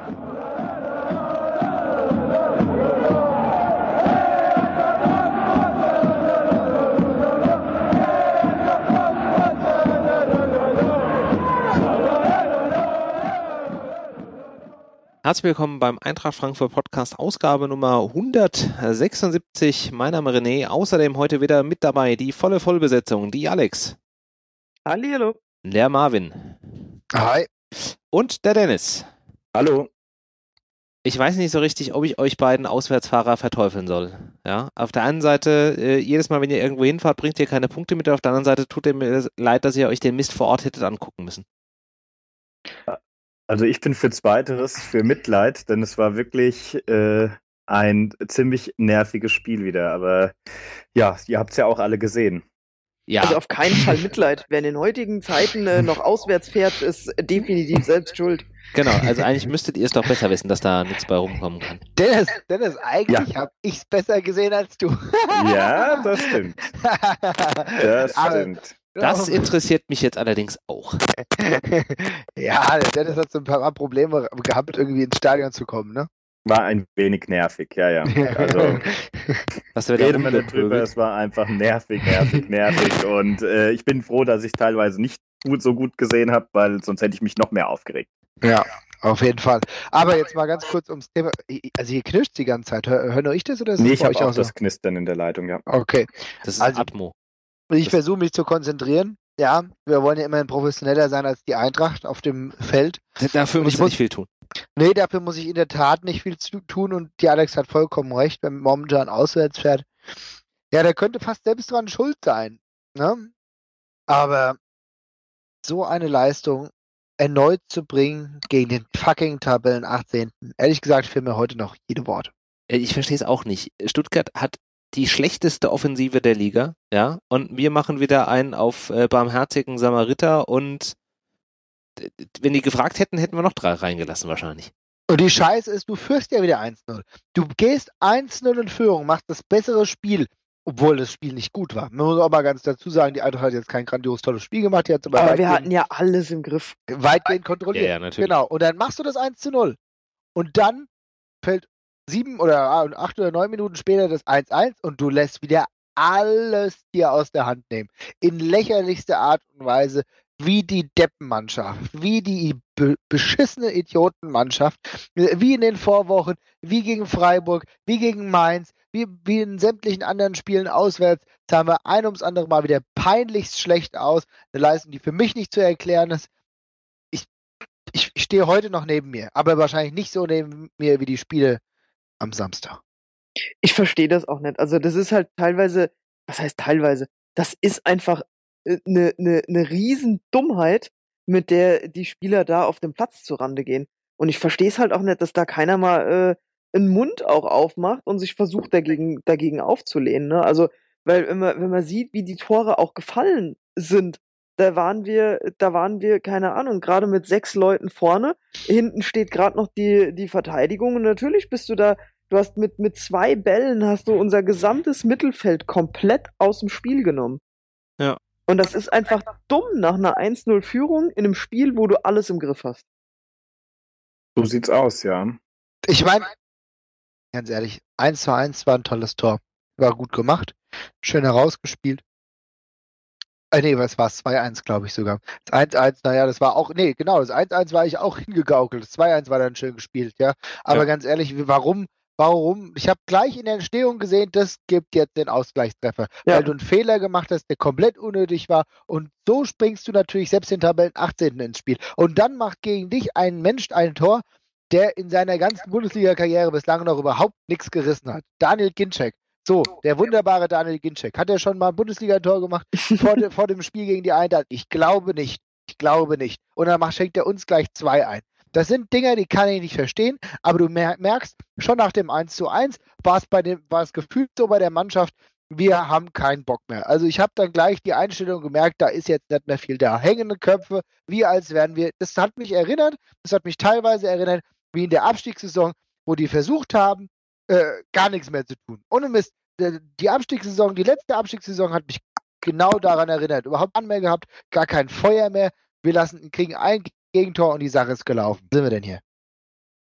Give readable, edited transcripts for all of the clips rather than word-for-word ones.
Herzlich willkommen beim Eintracht Frankfurt Podcast, Ausgabe Nummer 176. Mein Name ist René. Außerdem heute wieder mit dabei die volle Vollbesetzung, die Alex. Hallihallo. Der Marvin. Hi. Und der Dennis. Hallo. Ich weiß nicht so richtig, ob ich euch beiden Auswärtsfahrer verteufeln soll. Ja, auf der einen Seite, jedes Mal, wenn ihr irgendwo hinfahrt, bringt ihr keine Punkte mit. Auf der anderen Seite tut ihr mir leid, dass ihr euch den Mist vor Ort hättet angucken müssen. Also ich bin für Zweiteres, für Mitleid, denn es war wirklich ein ziemlich nerviges Spiel wieder. Aber ja, ihr habt es ja auch alle gesehen. Ja. Also auf keinen Fall Mitleid. Wer in den heutigen Zeiten noch auswärts fährt, ist definitiv selbst schuld. Genau, also eigentlich müsstet ihr es doch besser wissen, dass da nichts bei rumkommen kann. Dennis, eigentlich habe ich es besser gesehen als du. Ja, das stimmt. Das stimmt. Das interessiert mich jetzt allerdings auch. Ja, Dennis hat so ein paar Probleme gehabt, irgendwie ins Stadion zu kommen, ne? War ein wenig nervig, ja. Also reden wir nicht drüber, es war einfach nervig. Und ich bin froh, dass ich teilweise nicht so gut gesehen habe, weil sonst hätte ich mich noch mehr aufgeregt. Ja, auf jeden Fall. Aber jetzt mal ganz kurz ums Thema. Also hier knirscht die ganze Zeit. Hör nur ich das oder ist Nee, das ich bei habe euch auch so? das Knistern in der Leitung, ja. Okay. Das ist Also, Atmo. Ich versuche mich zu konzentrieren. Ja, wir wollen ja immerhin professioneller sein als die Eintracht auf dem Feld. Dafür muss ich nicht viel tun. Nee, dafür muss ich in der Tat nicht viel tun und die Alex hat vollkommen recht, wenn man momentan auswärts fährt. Ja, der könnte fast selbst dran schuld sein. Ne? Aber so eine Leistung erneut zu bringen gegen den fucking Tabellen 18. Ehrlich gesagt fehlen mir heute noch jede Worte. Ich verstehe es auch nicht. Stuttgart hat die schlechteste Offensive der Liga, ja, und wir machen wieder einen auf barmherzigen Samariter und wenn die gefragt hätten, hätten wir noch 3 reingelassen wahrscheinlich. Und die Scheiße ist, du führst ja wieder 1-0. Du gehst 1-0 in Führung, machst das bessere Spiel, obwohl das Spiel nicht gut war. Man muss auch mal ganz dazu sagen, die Eintracht hat jetzt kein grandios tolles Spiel gemacht. Aber wir hatten ja alles im Griff. Weitgehend kontrolliert. Ja, natürlich. Genau. Und dann machst du das 1-0. Und dann fällt 7 oder 8 oder 9 Minuten später das 1-1 und du lässt wieder alles dir aus der Hand nehmen. In lächerlichster Art und Weise, wie die Deppenmannschaft, wie die beschissene Idiotenmannschaft, wie in den Vorwochen, wie gegen Freiburg, wie gegen Mainz, wie in sämtlichen anderen Spielen auswärts, sahen wir ein ums andere Mal wieder peinlichst schlecht aus. Eine Leistung, die für mich nicht zu erklären ist. Ich stehe heute noch neben mir, aber wahrscheinlich nicht so neben mir wie die Spiele am Samstag. Ich verstehe das auch nicht. Also das ist halt teilweise, was heißt teilweise? Das ist einfach eine Riesendummheit, mit der die Spieler da auf dem Platz zurande gehen. Und ich verstehe es halt auch nicht, dass da keiner mal einen Mund auch aufmacht und sich versucht dagegen aufzulehnen. Ne? Also, weil wenn man sieht, wie die Tore auch gefallen sind, da waren wir, keine Ahnung, gerade mit 6 Leuten vorne. Hinten steht gerade noch die Verteidigung und natürlich bist du da. Du hast mit 2 Bällen hast du unser gesamtes Mittelfeld komplett aus dem Spiel genommen. Ja. Und das ist einfach dumm nach einer 1-0-Führung in einem Spiel, wo du alles im Griff hast. So sieht's aus, ja. Ich meine, ganz ehrlich, 1-1 war ein tolles Tor. War gut gemacht. Schön herausgespielt. Nee, was war's? 2-1, glaube ich sogar. Das 1-1, naja, das war auch, nee, genau, das 1-1 war ich auch hingegaukelt. Das 2-1 war dann schön gespielt, ja. Aber ganz ehrlich, warum? Ich habe gleich in der Entstehung gesehen, das gibt jetzt den Ausgleichstreffer. Ja. Weil du einen Fehler gemacht hast, der komplett unnötig war. Und so springst du natürlich selbst den Tabellen 18. ins Spiel. Und dann macht gegen dich ein Mensch ein Tor, der in seiner ganzen Bundesliga-Karriere bislang noch überhaupt nichts gerissen hat. Daniel Ginczek. So, der wunderbare Daniel Ginczek. Hat er schon mal ein Bundesliga-Tor gemacht vor dem Spiel gegen die Eintracht? Ich glaube nicht. Und dann schenkt er uns gleich 2 ein. Das sind Dinger, die kann ich nicht verstehen, aber du merkst, schon nach dem 1:1 war es gefühlt so bei der Mannschaft, wir haben keinen Bock mehr. Also ich habe dann gleich die Einstellung gemerkt, da ist jetzt nicht mehr viel da. Hängende Köpfe, wie als wären wir, das hat mich teilweise erinnert, wie in der Abstiegssaison, wo die versucht haben, gar nichts mehr zu tun. Ohne Mist, die letzte Abstiegssaison hat mich genau daran erinnert. Überhaupt keinen mehr gehabt, gar kein Feuer mehr. Wir kriegen ein Gegentor und die Sache ist gelaufen. Wo sind wir denn hier?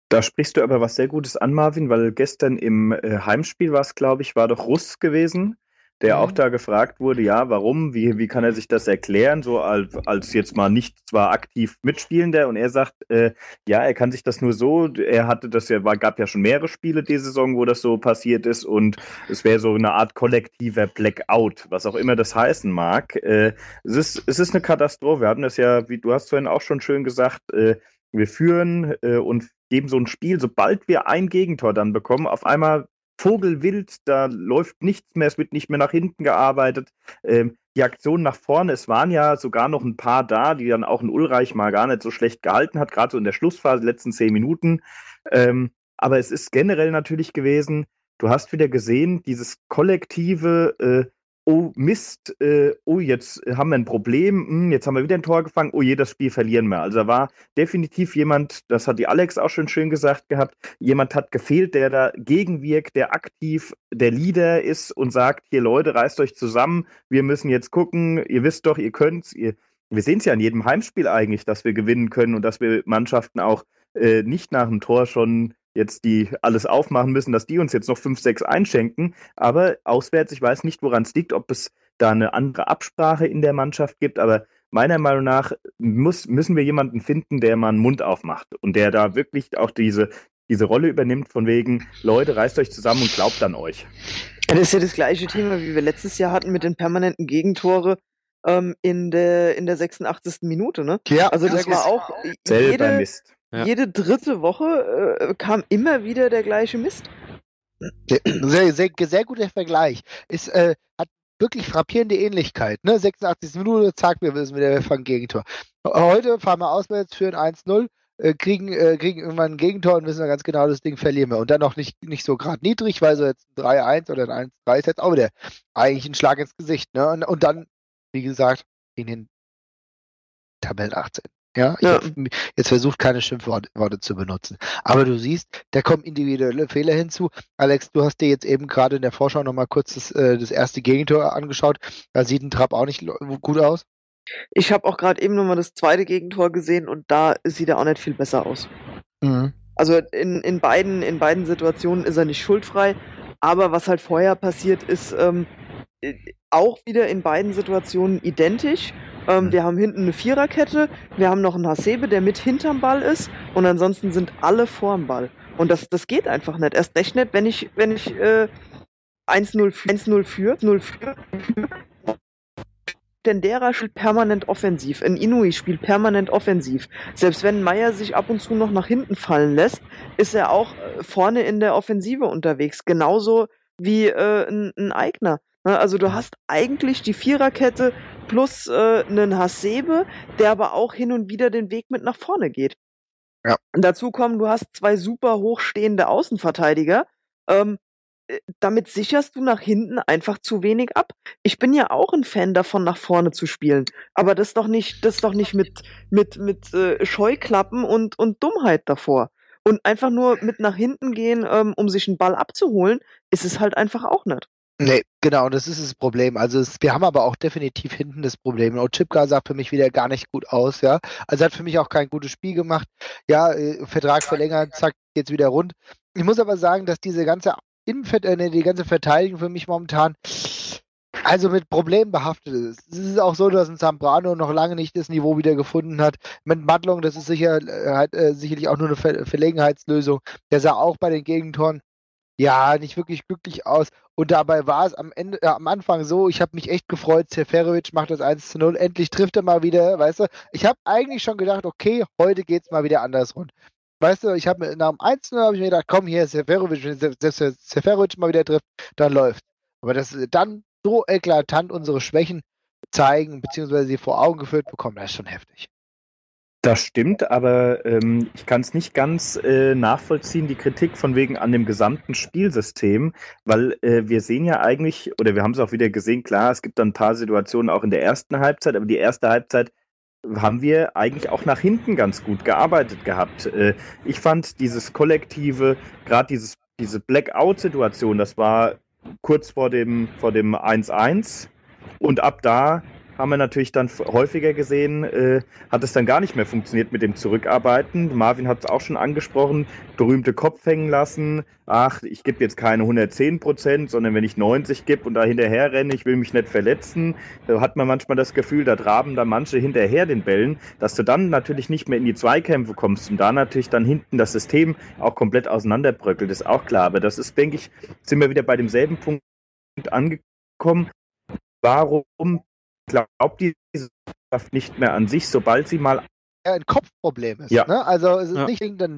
Da sprichst du aber was sehr Gutes an, Marvin, weil gestern im Heimspiel war es, glaube ich, war doch Russ gewesen, der auch da gefragt wurde, ja, warum, wie kann er sich das erklären, so als jetzt mal nicht zwar aktiv Mitspielender, und er sagt, ja, er kann sich das nur so, er hatte das ja, gab ja schon mehrere Spiele diese Saison, wo das so passiert ist, und es wäre so eine Art kollektiver Blackout, was auch immer das heißen mag. Es ist eine Katastrophe, wir hatten das ja, wie du hast vorhin auch schon schön gesagt, wir führen und geben so ein Spiel, sobald wir ein Gegentor dann bekommen, auf einmal vogelwild, da läuft nichts mehr, es wird nicht mehr nach hinten gearbeitet. Die Aktionen nach vorne, es waren ja sogar noch ein paar da, die dann auch ein Ulreich mal gar nicht so schlecht gehalten hat, gerade so in der Schlussphase, die letzten 10 Minuten. Aber es ist generell natürlich gewesen, du hast wieder gesehen, dieses kollektive oh Mist, oh jetzt haben wir ein Problem, jetzt haben wir wieder ein Tor gefangen, oh je, das Spiel verlieren wir. Also da war definitiv jemand, das hat die Alex auch schon schön gesagt gehabt, jemand hat gefehlt, der da gegenwirkt, der aktiv der Leader ist und sagt, hier Leute, reißt euch zusammen, wir müssen jetzt gucken, ihr wisst doch, ihr könnt's, wir sehen es ja in jedem Heimspiel eigentlich, dass wir gewinnen können und dass wir Mannschaften auch nicht nach dem Tor schon jetzt die alles aufmachen müssen, dass die uns jetzt noch 5-6 einschenken. Aber auswärts, ich weiß nicht, woran es liegt, ob es da eine andere Absprache in der Mannschaft gibt, aber meiner Meinung nach müssen wir jemanden finden, der mal einen Mund aufmacht und der da wirklich auch diese Rolle übernimmt von wegen, Leute, reißt euch zusammen und glaubt an euch. Das ist ja das gleiche Thema, wie wir letztes Jahr hatten mit den permanenten Gegentore in der 86. Minute, ne? Ja, also das war auch selber Mist. Ja. Jede dritte Woche kam immer wieder der gleiche Mist. Sehr, sehr, sehr guter Vergleich. Hat wirklich frappierende Ähnlichkeit. Ne? 86. Minute, zack, wir wissen wieder, wir fangen Gegentor. Heute fahren wir auswärts, führen 1-0, kriegen irgendwann ein Gegentor und wissen wir ganz genau, das Ding verlieren wir. Und dann noch nicht so gerade niedrig, weil so jetzt ein 3-1 oder ein 1-3 ist jetzt auch wieder eigentlich ein Schlag ins Gesicht. Ne? Und dann, wie gesagt, in den Tabellen 18. Ja, ich habe jetzt versucht, keine Schimpfworte zu benutzen. Aber du siehst, da kommen individuelle Fehler hinzu. Alex, du hast dir jetzt eben gerade in der Vorschau nochmal kurz das erste Gegentor angeschaut. Da sieht ein Trapp auch nicht gut aus. Ich habe auch gerade eben nochmal das zweite Gegentor gesehen und da sieht er auch nicht viel besser aus. Mhm. Also in beiden Situationen ist er nicht schuldfrei, aber was halt vorher passiert ist, auch wieder in beiden Situationen identisch. Wir haben hinten eine Viererkette, wir haben noch einen Hasebe, der mit hinterm Ball ist und ansonsten sind alle vorm Ball. Und das geht einfach nicht. Erst recht nicht, wenn ich 1-0 führt, denn derer spielt permanent offensiv. Ein Inui spielt permanent offensiv. Selbst wenn Meier sich ab und zu noch nach hinten fallen lässt, ist er auch vorne in der Offensive unterwegs. Genauso wie ein Eigner. Also du hast eigentlich die Viererkette plus einen Hasebe, der aber auch hin und wieder den Weg mit nach vorne geht. Ja. Und dazu kommen, du hast zwei super hochstehende Außenverteidiger. Damit sicherst du nach hinten einfach zu wenig ab. Ich bin ja auch ein Fan davon, nach vorne zu spielen. Aber das doch nicht mit Scheuklappen und Dummheit davor. Und einfach nur mit nach hinten gehen, um sich einen Ball abzuholen, ist es halt einfach auch nicht. Nee, genau, das ist das Problem. Also wir haben aber auch definitiv hinten das Problem. Ochipka sah für mich wieder gar nicht gut aus, ja. Also hat für mich auch kein gutes Spiel gemacht. Ja, Vertrag verlängert, zack, geht's wieder rund. Ich muss aber sagen, dass diese ganze die ganze Verteidigung für mich momentan also mit Problemen behaftet ist. Es ist auch so, dass ein Zambrano noch lange nicht das Niveau wieder gefunden hat. Mit Madlung, das ist sicherlich auch nur eine Verlegenheitslösung. Der sah auch bei den Gegentoren ja nicht wirklich glücklich aus. Und dabei war es am Anfang so, ich habe mich echt gefreut, Seferovic macht das 1-0, endlich trifft er mal wieder, weißt du. Ich habe eigentlich schon gedacht, okay, heute geht's mal wieder anders rund. Weißt du, nach dem 1-0 habe ich mir gedacht, komm hier, Seferovic, wenn Seferovic mal wieder trifft, dann läuft. Aber dass dann so eklatant unsere Schwächen zeigen, beziehungsweise sie vor Augen geführt bekommen, das ist schon heftig. Das stimmt, aber ich kann es nicht ganz nachvollziehen, die Kritik von wegen an dem gesamten Spielsystem, weil wir sehen ja eigentlich, oder wir haben es auch wieder gesehen, klar, es gibt dann ein paar Situationen auch in der ersten Halbzeit, aber die erste Halbzeit haben wir eigentlich auch nach hinten ganz gut gearbeitet gehabt. Ich fand dieses kollektive, gerade diese Blackout-Situation, das war kurz vor dem 1-1 und ab da haben wir natürlich dann häufiger gesehen, hat es dann gar nicht mehr funktioniert mit dem Zurückarbeiten. Marvin hat es auch schon angesprochen, berühmte Kopf hängen lassen. Ach, ich gebe jetzt keine 110%, sondern wenn ich 90 gebe und da hinterher renne, ich will mich nicht verletzen, da hat man manchmal das Gefühl, da traben da manche hinterher den Bällen, dass du dann natürlich nicht mehr in die Zweikämpfe kommst und da natürlich dann hinten das System auch komplett auseinanderbröckelt, ist auch klar. Aber das ist, denke ich, sind wir wieder bei demselben Punkt angekommen. Warum glaubt die Mannschaft nicht mehr an sich, sobald sie mal ein Kopfproblem ist. Ja. Ne? Also es ist nicht irgendein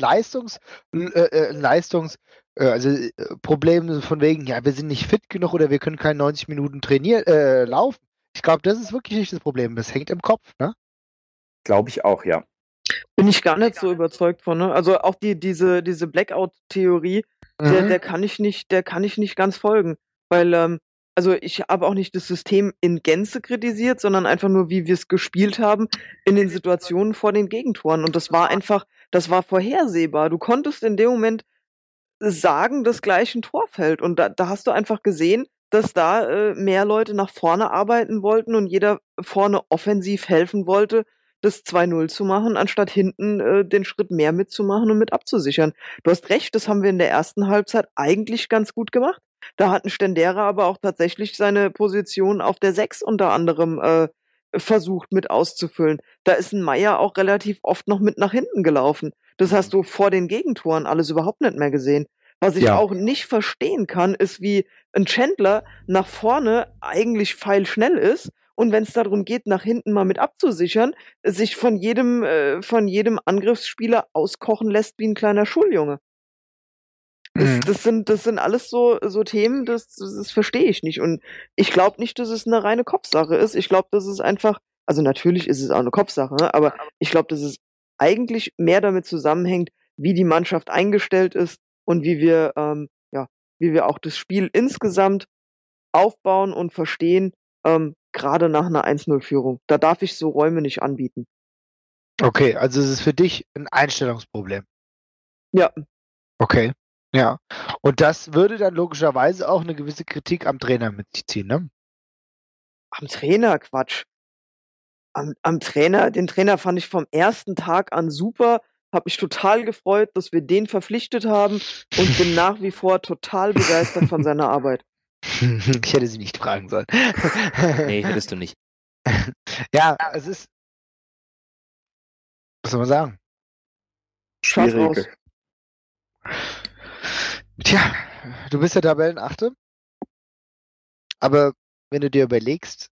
Problem von wegen, ja, wir sind nicht fit genug oder wir können keine 90 Minuten laufen. Ich glaube, das ist wirklich nicht das Problem. Das hängt im Kopf, ne? Glaube ich auch, ja. Bin ich gar nicht so überzeugt von, ne? Also auch diese Blackout-Theorie, der kann ich nicht ganz folgen. Weil, also ich habe auch nicht das System in Gänze kritisiert, sondern einfach nur, wie wir es gespielt haben in den Situationen vor den Gegentoren. Und das war vorhersehbar. Du konntest in dem Moment sagen, dass gleich ein Tor fällt. Und da hast du einfach gesehen, dass da mehr Leute nach vorne arbeiten wollten und jeder vorne offensiv helfen wollte, das 2-0 zu machen, anstatt hinten den Schritt mehr mitzumachen und mit abzusichern. Du hast recht, das haben wir in der ersten Halbzeit eigentlich ganz gut gemacht. Da hat ein Stendera aber auch tatsächlich seine Position auf der 6 unter anderem versucht mit auszufüllen. Da ist ein Meier auch relativ oft noch mit nach hinten gelaufen. Das hast du vor den Gegentoren alles überhaupt nicht mehr gesehen. Was ich auch nicht verstehen kann, ist, wie ein Chandler nach vorne eigentlich pfeilschnell ist und wenn es darum geht, nach hinten mal mit abzusichern, sich von jedem Angriffsspieler auskochen lässt wie ein kleiner Schuljunge. Das sind alles so Themen, das verstehe ich nicht. Und ich glaube nicht, dass es eine reine Kopfsache ist. Ich glaube, dass es einfach, also natürlich ist es auch eine Kopfsache, ne? Aber ich glaube, dass es eigentlich mehr damit zusammenhängt, wie die Mannschaft eingestellt ist und wie wir auch das Spiel insgesamt aufbauen und verstehen, gerade nach einer 1-0-Führung. Da darf ich so Räume nicht anbieten. Okay, also es ist für dich ein Einstellungsproblem. Ja. Okay. Ja. Und das würde dann logischerweise auch eine gewisse Kritik am Trainer mit sich ziehen, ne? Am Trainer, Quatsch. Am Trainer, den Trainer fand ich vom ersten Tag an super, habe mich total gefreut, dass wir den verpflichtet haben und bin nach wie vor total begeistert von seiner Arbeit. Ich hätte sie nicht fragen sollen. Nee, hättest du nicht. Ja, es ist, was soll man sagen? Schwierig. Tja, du bist ja Tabellenachte, aber wenn du dir überlegst,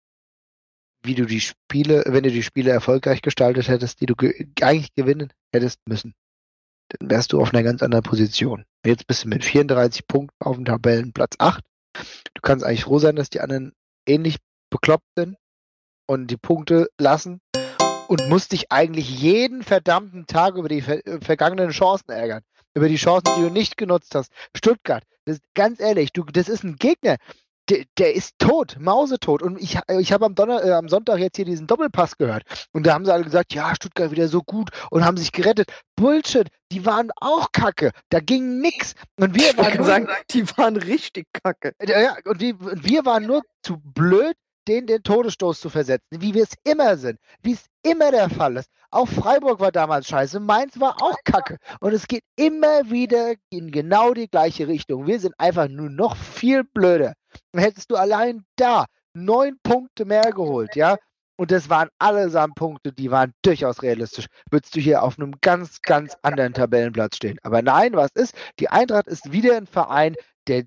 wenn du die Spiele erfolgreich gestaltet hättest, die du eigentlich gewinnen hättest müssen, dann wärst du auf einer ganz anderen Position. Jetzt bist du mit 34 Punkten auf dem Tabellenplatz 8. Du kannst eigentlich froh sein, dass die anderen ähnlich bekloppt sind und die Punkte lassen und musst dich eigentlich jeden verdammten Tag über die vergangenen Chancen ärgern. Über die Chancen, die du nicht genutzt hast. Stuttgart, ganz ehrlich, das ist ein Gegner, der ist tot, mausetot. Und ich habe am Sonntag jetzt hier diesen Doppelpass gehört. Und da haben sie alle gesagt, ja, Stuttgart wieder so gut und haben sich gerettet. Bullshit, die waren auch kacke. Da ging nix. Und wir waren die waren richtig kacke. Ja, und wir waren nur zu blöd, den Todesstoß zu versetzen, wie wir es immer sind, wie es immer der Fall ist. Auch Freiburg war damals scheiße, Mainz war auch kacke. Und es geht immer wieder in genau die gleiche Richtung. Wir sind einfach nur noch viel blöder. Und hättest du allein da 9 Punkte mehr geholt, ja, und das waren allesamt Punkte, die waren durchaus realistisch, würdest du hier auf einem ganz, ganz anderen Tabellenplatz stehen. Aber nein, was ist? Die Eintracht ist wieder ein Verein, der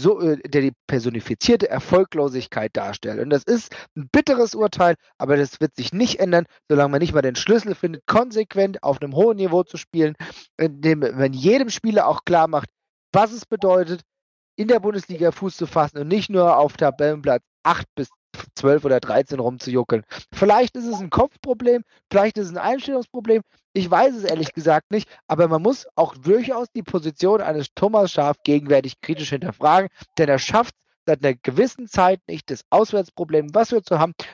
die personifizierte Erfolglosigkeit darstellt. Und das ist ein bitteres Urteil, aber das wird sich nicht ändern, solange man nicht mal den Schlüssel findet, konsequent auf einem hohen Niveau zu spielen, indem man jedem Spieler auch klar macht, was es bedeutet, in der Bundesliga Fuß zu fassen und nicht nur auf Tabellenplatz 8 bis 12 oder 13 rumzujuckeln. Vielleicht ist es ein Kopfproblem, vielleicht ist es ein Einstellungsproblem, ich weiß es ehrlich gesagt nicht, aber man muss auch durchaus die Position eines Thomas Schaaf gegenwärtig kritisch hinterfragen, denn er schafft seit einer gewissen Zeit nicht, das Auswärtsproblem, was wir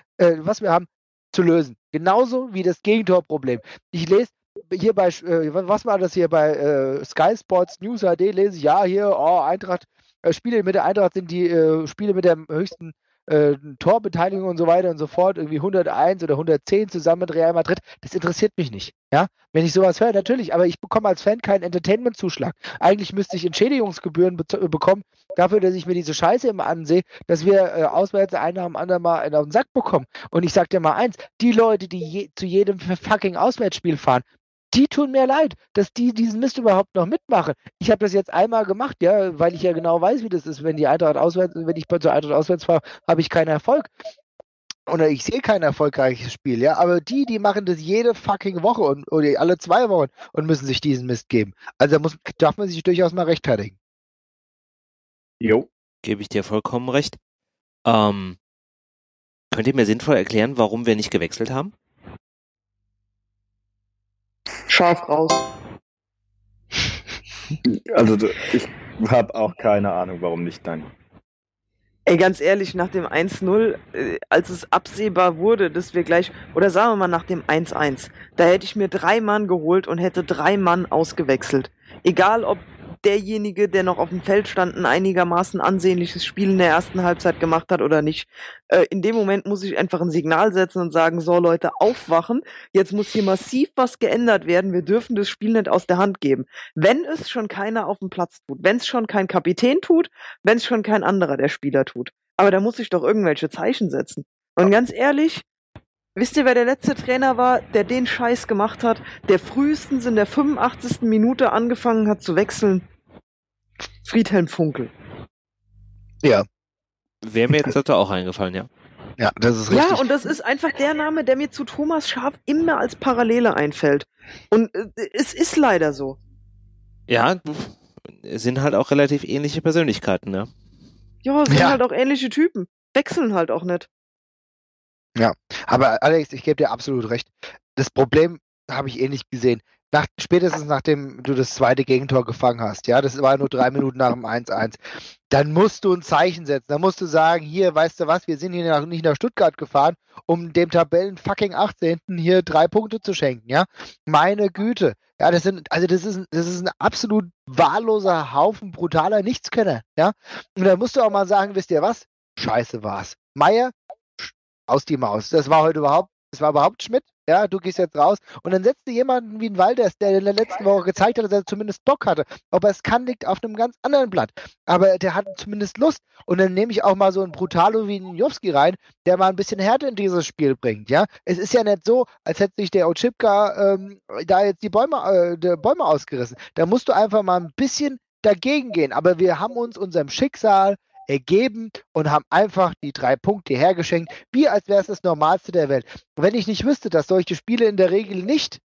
haben, zu lösen. Genauso wie das Gegentorproblem. Ich lese hier bei, was war das hier bei Sky Sports News HD, lese ich, ja, hier, Eintracht, Spiele mit der Eintracht sind die Spiele mit der höchsten Torbeteiligung und so weiter und so fort, irgendwie 101 oder 110 zusammen mit Real Madrid, das interessiert mich nicht. Ja? Wenn ich sowas höre, natürlich, aber ich bekomme als Fan keinen Entertainment-Zuschlag. Eigentlich müsste ich Entschädigungsgebühren bekommen dafür, dass ich mir diese Scheiße immer ansehe, dass wir auswärts einer am anderen mal einen auf den Sack bekommen. Und ich sag dir mal eins, die Leute, die zu jedem fucking Auswärtsspiel fahren, die tun mir leid, dass die diesen Mist überhaupt noch mitmachen. Ich habe das jetzt einmal gemacht, ja, weil ich ja genau weiß, wie das ist, wenn ich zur Eintracht auswärts fahre, habe ich keinen Erfolg. Oder ich sehe kein erfolgreiches Spiel, ja, aber die machen das jede fucking Woche oder alle 2 Wochen und müssen sich diesen Mist geben. Also darf man sich durchaus mal rechtfertigen. Jo. Gebe ich dir vollkommen recht. Könnt ihr mir sinnvoll erklären, warum wir nicht gewechselt haben? Scharf raus. Also ich habe auch keine Ahnung, warum nicht, nein. Ey, ganz ehrlich, nach dem 1-0, als es absehbar wurde, dass wir gleich, oder sagen wir mal nach dem 1-1, da hätte ich mir 3 Mann geholt und hätte 3 Mann ausgewechselt. Egal, ob derjenige, der noch auf dem Feld stand, ein einigermaßen ansehnliches Spiel in der ersten Halbzeit gemacht hat oder nicht. In dem Moment muss ich einfach ein Signal setzen und sagen, so Leute, aufwachen, jetzt muss hier massiv was geändert werden, wir dürfen das Spiel nicht aus der Hand geben. Wenn es schon keiner auf dem Platz tut, wenn es schon kein Kapitän tut, wenn es schon kein anderer der Spieler tut. Aber da muss ich doch irgendwelche Zeichen setzen. Und ganz ehrlich, wisst ihr, wer der letzte Trainer war, der den Scheiß gemacht hat, der frühestens in der 85. Minute angefangen hat zu wechseln? Friedhelm Funkel. Ja. Wäre mir jetzt auch eingefallen, ja. Ja, das ist richtig. Ja, und das ist einfach der Name, der mir zu Thomas Schaaf immer als Parallele einfällt. Und es ist leider so. Ja, sind halt auch relativ ähnliche Persönlichkeiten, ne? Ja, sind halt auch ähnliche Typen. Wechseln halt auch nicht. Ja, aber Alex, ich gebe dir absolut recht. Das Problem habe ich ähnlich gesehen. Spätestens nachdem du das zweite Gegentor gefangen hast, ja, das war nur 3 Minuten nach dem 1-1, dann musst du ein Zeichen setzen. Dann musst du sagen, hier, weißt du was, wir sind hier nicht nach Stuttgart gefahren, um dem Tabellen fucking 18. hier 3 Punkte zu schenken, ja. Meine Güte. Ja, das ist ein absolut wahlloser Haufen brutaler Nichtskönner, ja. Und dann musst du auch mal sagen, wisst ihr was? Scheiße war's. Meier, aus die Maus. Das war überhaupt Schmidt. Ja, du gehst jetzt raus. Und dann setzt du jemanden wie ein Walders, der in der letzten Woche gezeigt hat, dass er zumindest Bock hatte. Ob er es kann, liegt auf einem ganz anderen Blatt. Aber der hat zumindest Lust. Und dann nehme ich auch mal so einen Brutalo wie einen Jowski rein, der mal ein bisschen Härte in dieses Spiel bringt. Ja, es ist ja nicht so, als hätte sich der Ochipka da jetzt die Bäume ausgerissen. Da musst du einfach mal ein bisschen dagegen gehen. Aber wir haben uns unserem Schicksal ergeben und haben einfach die 3 Punkte hergeschenkt, wie als wäre es das Normalste der Welt. Und wenn ich nicht wüsste, dass solche Spiele in der Regel nicht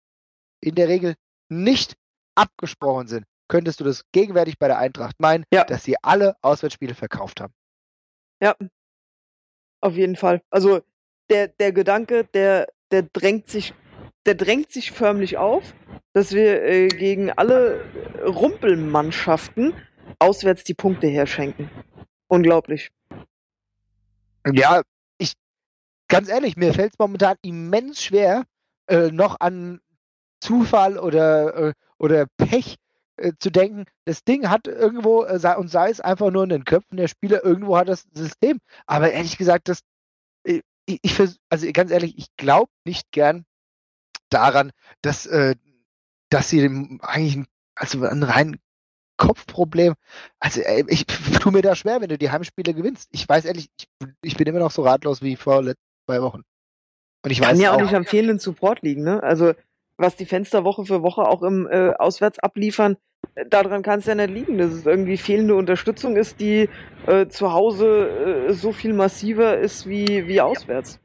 abgesprochen sind, könntest du das gegenwärtig bei der Eintracht meinen, dass sie alle Auswärtsspiele verkauft haben. Ja, auf jeden Fall. Also der Gedanke, der drängt sich förmlich auf, dass wir gegen alle Rumpelmannschaften auswärts die Punkte herschenken. Unglaublich. Ja, ganz ehrlich, mir fällt es momentan immens schwer, noch an Zufall oder Pech zu denken. Das Ding hat irgendwo, und sei es einfach nur in den Köpfen der Spieler, irgendwo hat das System. Aber ehrlich gesagt, also ganz ehrlich, ich glaube nicht gern daran, dass sie eigentlich ein rein Kopfproblem. Also ich tue mir da schwer, wenn du die Heimspiele gewinnst. Ich weiß ehrlich, ich bin immer noch so ratlos wie vor 2 Wochen. Und ich weiß kann ja auch nicht am fehlenden Support liegen, ne? Also was die Fenster Woche für Woche auch im Auswärts abliefern, daran kann es ja nicht liegen, dass es irgendwie fehlende Unterstützung ist, die zu Hause so viel massiver ist wie auswärts.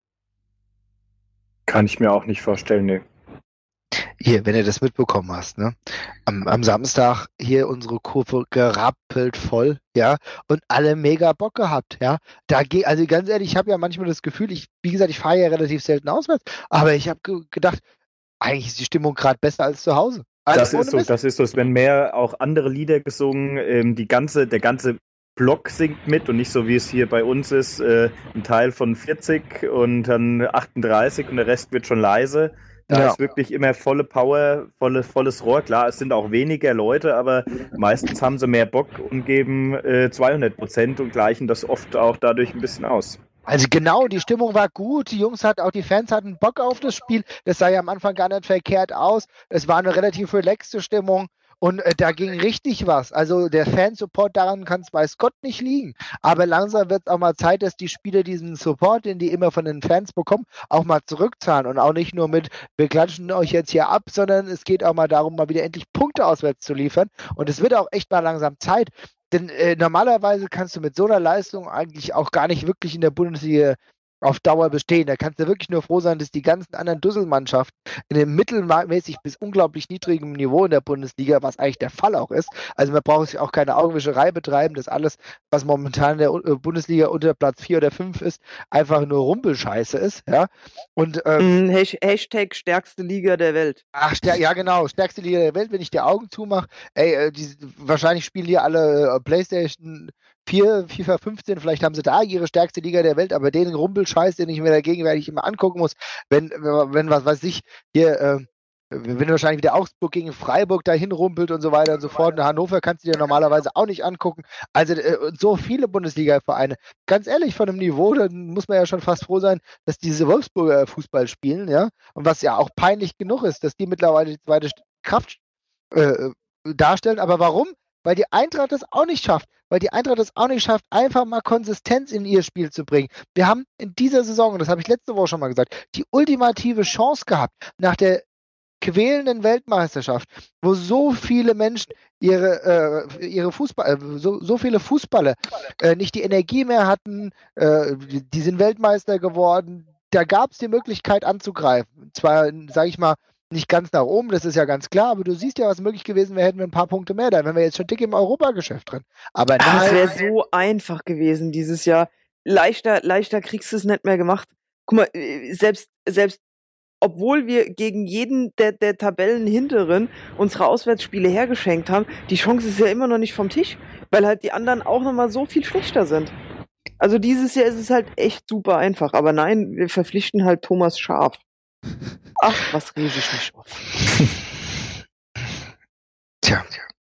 Kann ich mir auch nicht vorstellen, ne. Hier, wenn du das mitbekommen hast, ne? Am Samstag hier unsere Kurve gerappelt voll, ja, und alle mega Bock gehabt, ja. Also ganz ehrlich, ich habe ja manchmal das Gefühl, wie gesagt, ich fahre ja relativ selten auswärts, aber ich habe gedacht, eigentlich ist die Stimmung gerade besser als zu Hause. Also das ist so, es werden mehr auch andere Lieder gesungen, der ganze Block singt mit und nicht so, wie es hier bei uns ist, ein Teil von 40 und dann 38 und der Rest wird schon leise. Da ist wirklich immer volle Power, volles Rohr. Klar, es sind auch weniger Leute, aber meistens haben sie mehr Bock und geben 200% und gleichen das oft auch dadurch ein bisschen aus. Also genau, die Stimmung war gut, die Fans hatten Bock auf das Spiel, das sah ja am Anfang gar nicht verkehrt aus, es war eine relativ relaxte Stimmung und da ging richtig was. Also der Fansupport, daran kann es weiß Gott nicht liegen, aber langsam wird es auch mal Zeit, dass die Spieler diesen Support, den die immer von den Fans bekommen, auch mal zurückzahlen und auch nicht nur mit, wir klatschen euch jetzt hier ab, sondern es geht auch mal darum, mal wieder endlich Punkte auswärts zu liefern und es wird auch echt mal langsam Zeit. Denn normalerweise kannst du mit so einer Leistung eigentlich auch gar nicht wirklich in der Bundesliga auf Dauer bestehen. Da kannst du wirklich nur froh sein, dass die ganzen anderen Dusselmannschaften in einem mittelmäßig bis unglaublich niedrigem Niveau in der Bundesliga, was eigentlich der Fall auch ist. Also man braucht sich auch keine Augenwischerei betreiben, dass alles, was momentan in der Bundesliga unter Platz 4 oder 5 ist, einfach nur Rumpelscheiße ist. Ja? Und Hashtag stärkste Liga der Welt. Ja genau, stärkste Liga der Welt, wenn ich die Augen zumache. Wahrscheinlich spielen die alle PlayStation 4, FIFA 15, vielleicht haben sie da ihre stärkste Liga der Welt, aber den Rumpelscheiß, den ich mir dagegen immer angucken muss, wenn was weiß ich, hier, wenn wahrscheinlich wieder Augsburg gegen Freiburg dahin rumpelt und so weiter und so fort, und Hannover kannst du dir normalerweise auch nicht angucken. Also so viele Bundesliga-Vereine. Ganz ehrlich, von dem Niveau, dann muss man ja schon fast froh sein, dass diese Wolfsburger Fußball spielen, ja, und was ja auch peinlich genug ist, dass die mittlerweile die zweite Kraft darstellen. Aber warum? Weil die Eintracht das auch nicht schafft. Einfach mal Konsistenz in ihr Spiel zu bringen. Wir haben in dieser Saison, und das habe ich letzte Woche schon mal gesagt, die ultimative Chance gehabt, nach der quälenden Weltmeisterschaft, wo so viele Menschen ihre Fußball, so viele Fußballer nicht die Energie mehr hatten, die sind Weltmeister geworden. Da gab es die Möglichkeit anzugreifen. Zwar, sage ich mal, nicht ganz nach oben, das ist ja ganz klar, aber du siehst ja, was möglich gewesen wäre, hätten wir ein paar Punkte mehr, dann wären wir jetzt schon dick im Europageschäft drin. Aber nein. Das wäre so einfach gewesen dieses Jahr. Leichter kriegst du es nicht mehr gemacht. Guck mal, selbst obwohl wir gegen jeden der Tabellenhinteren unsere Auswärtsspiele hergeschenkt haben, die Chance ist ja immer noch nicht vom Tisch, weil halt die anderen auch nochmal so viel schlechter sind. Also dieses Jahr ist es halt echt super einfach. Aber nein, wir verpflichten halt Thomas Schaaf. Ach, was rege ich mich auf. Tja.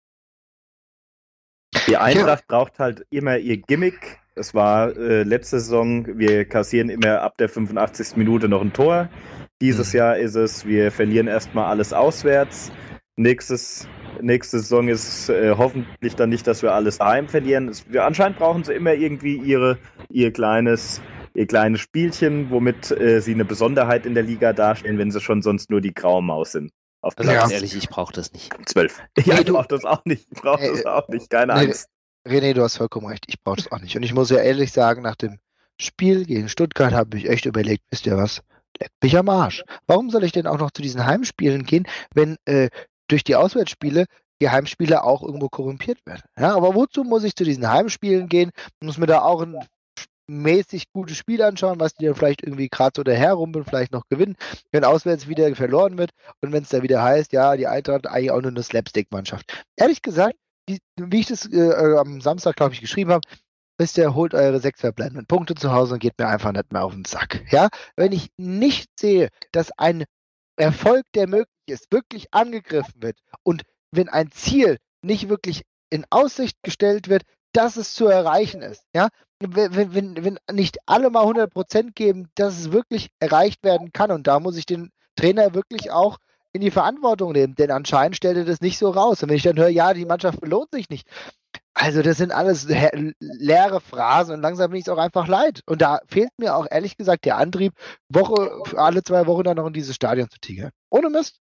Die Eintracht braucht halt immer ihr Gimmick. Es war letzte Saison, wir kassieren immer ab der 85. Minute noch ein Tor. Dieses Jahr ist es, wir verlieren erstmal alles auswärts. Nächste Saison ist es hoffentlich dann nicht, dass wir alles daheim verlieren. Anscheinend brauchen sie immer irgendwie ihr kleines Spielchen, womit sie eine Besonderheit in der Liga darstellen, wenn sie schon sonst nur die graue Maus sind. Also ganz ehrlich, ich brauche das nicht. 12. Ja, ich brauche das auch nicht. Keine Angst. René, du hast vollkommen recht. Ich brauche das auch nicht. Und ich muss ja ehrlich sagen, nach dem Spiel gegen Stuttgart habe ich echt überlegt, wisst ihr was? Leckt mich am Arsch. Warum soll ich denn auch noch zu diesen Heimspielen gehen, wenn durch die Auswärtsspiele die Heimspiele auch irgendwo korrumpiert werden? Ja, aber wozu muss ich zu diesen Heimspielen gehen? Muss mir da auch ein mäßig gutes Spiel anschauen, was die dann vielleicht irgendwie gerade so daherrumpeln, vielleicht noch gewinnen, wenn auswärts wieder verloren wird und wenn es da wieder heißt, ja, die Eintracht eigentlich auch nur eine Slapstick-Mannschaft. Ehrlich gesagt, wie ich das am Samstag, glaube ich, geschrieben habe, wisst ihr, holt eure 6 verbleibenden Punkte zu Hause und geht mir einfach nicht mehr auf den Sack. Ja? Wenn ich nicht sehe, dass ein Erfolg, der möglich ist, wirklich angegriffen wird und wenn ein Ziel nicht wirklich in Aussicht gestellt wird, dass es zu erreichen ist, ja, wenn nicht alle mal 100% geben, dass es wirklich erreicht werden kann und da muss ich den Trainer wirklich auch in die Verantwortung nehmen, denn anscheinend stellt er das nicht so raus und wenn ich dann höre, ja, die Mannschaft belohnt sich nicht, also das sind alles leere Phrasen und langsam bin ich es auch einfach leid. Und da fehlt mir auch ehrlich gesagt der Antrieb, alle 2 Wochen dann noch in dieses Stadion zu tigern. Ohne Mist.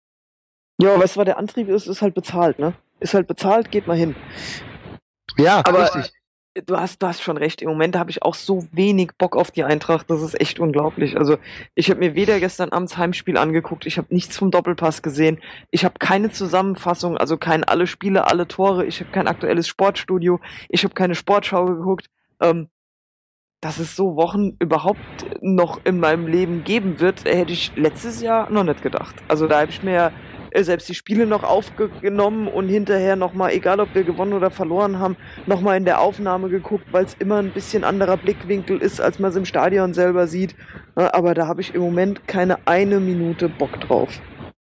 Ja, weißt du, was der Antrieb ist halt bezahlt, ne? Ist halt bezahlt, geht mal hin. Ja, aber richtig. Du hast schon recht. Im Moment habe ich auch so wenig Bock auf die Eintracht. Das ist echt unglaublich. Also ich habe mir weder gestern Abends Heimspiel angeguckt, ich habe nichts vom Doppelpass gesehen, ich habe keine Zusammenfassung, also kein alle Spiele, alle Tore, ich habe kein aktuelles Sportstudio, ich habe keine Sportschau geguckt. Dass es so Wochen überhaupt noch in meinem Leben geben wird, hätte ich letztes Jahr noch nicht gedacht. Also da habe ich mir selbst die Spiele noch aufgenommen und hinterher nochmal, egal ob wir gewonnen oder verloren haben, nochmal in der Aufnahme geguckt, weil es immer ein bisschen anderer Blickwinkel ist, als man es im Stadion selber sieht. Aber da habe ich im Moment keine eine Minute Bock drauf.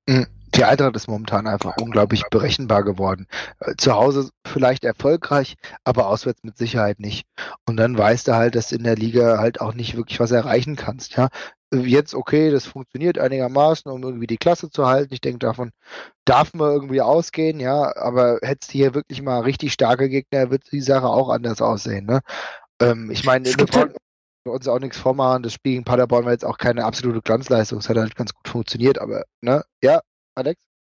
Die Eintracht ist momentan einfach unglaublich berechenbar geworden. Zu Hause vielleicht erfolgreich, aber auswärts mit Sicherheit nicht. Und dann weißt du halt, dass du in der Liga halt auch nicht wirklich was erreichen kannst. Ja, jetzt okay, das funktioniert einigermaßen, um irgendwie die Klasse zu halten. Ich denke, davon darf man irgendwie ausgehen, ja, aber hättest du hier wirklich mal richtig starke Gegner, wird die Sache auch anders aussehen. Ne? Ich meine, wir wollen uns auch nichts vormachen. Das Spiel gegen Paderborn war jetzt auch keine absolute Glanzleistung. Es hat halt ganz gut funktioniert, aber ne, ja. Alex?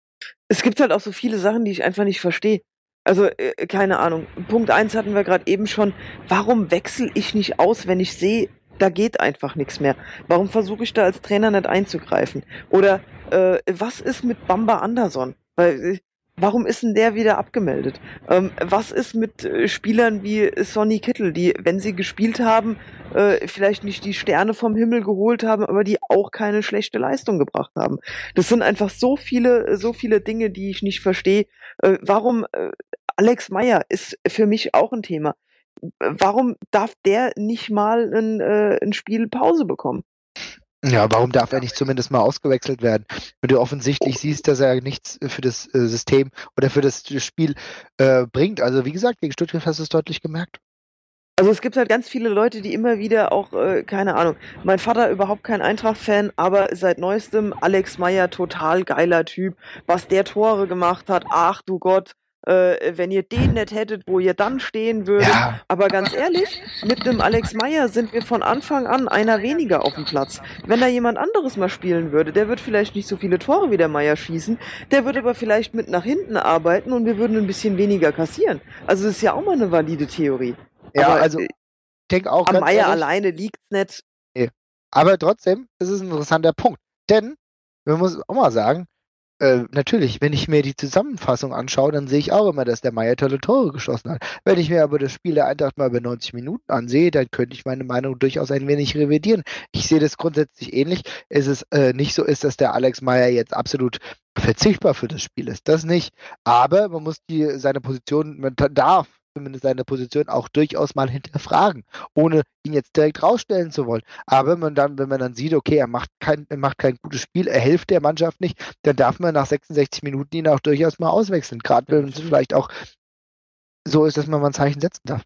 Es gibt halt auch so viele Sachen, die ich einfach nicht verstehe. Also, keine Ahnung. Punkt 1 hatten wir gerade eben schon. Warum wechsle ich nicht aus, wenn ich sehe, da geht einfach nichts mehr? Warum versuche ich da als Trainer nicht einzugreifen? Oder was ist mit Bamba Anderson? Warum ist denn der wieder abgemeldet? Was ist mit Spielern wie Sonny Kittel, die, wenn sie gespielt haben, vielleicht nicht die Sterne vom Himmel geholt haben, aber die auch keine schlechte Leistung gebracht haben? Das sind einfach so viele Dinge, die ich nicht verstehe. Warum Alex Meyer ist für mich auch ein Thema. Warum darf der nicht mal ein Spiel Pause bekommen? Ja, warum darf er nicht zumindest mal ausgewechselt werden? Wenn du offensichtlich siehst, dass er nichts für das System oder für das Spiel bringt. Also wie gesagt, gegen Stuttgart hast du es deutlich gemerkt. Also es gibt halt ganz viele Leute, die immer wieder auch, keine Ahnung, mein Vater überhaupt kein Eintracht-Fan, aber seit neuestem Alex Meyer, total geiler Typ, was der Tore gemacht hat, ach du Gott, wenn ihr den nicht hättet, wo ihr dann stehen würdet. Ja. Aber ganz ehrlich, mit dem Alex Meyer sind wir von Anfang an einer weniger auf dem Platz. Wenn da jemand anderes mal spielen würde, der wird vielleicht nicht so viele Tore wie der Meyer schießen, der würde aber vielleicht mit nach hinten arbeiten und wir würden ein bisschen weniger kassieren. Also das ist ja auch mal eine valide Theorie. Ja, aber also ich denke auch. Am Meyer alleine liegt's nicht. Nee. Aber trotzdem, das ist ein interessanter Punkt. Denn, man muss auch mal sagen, natürlich, wenn ich mir die Zusammenfassung anschaue, dann sehe ich auch immer, dass der Meyer tolle Tore geschossen hat. Wenn ich mir aber das Spiel der Eintracht mal über 90 Minuten ansehe, dann könnte ich meine Meinung durchaus ein wenig revidieren. Ich sehe das grundsätzlich ähnlich. Es ist nicht so ist, dass der Alex Meyer jetzt absolut verzichtbar für das Spiel ist. Das nicht. Aber man muss seine Position, man darf zumindest seine Position auch durchaus mal hinterfragen, ohne ihn jetzt direkt rausstellen zu wollen. Aber wenn man dann sieht, okay, er macht kein gutes Spiel, er hilft der Mannschaft nicht, dann darf man nach 66 Minuten ihn auch durchaus mal auswechseln. Gerade wenn es vielleicht auch so ist, dass man mal ein Zeichen setzen darf.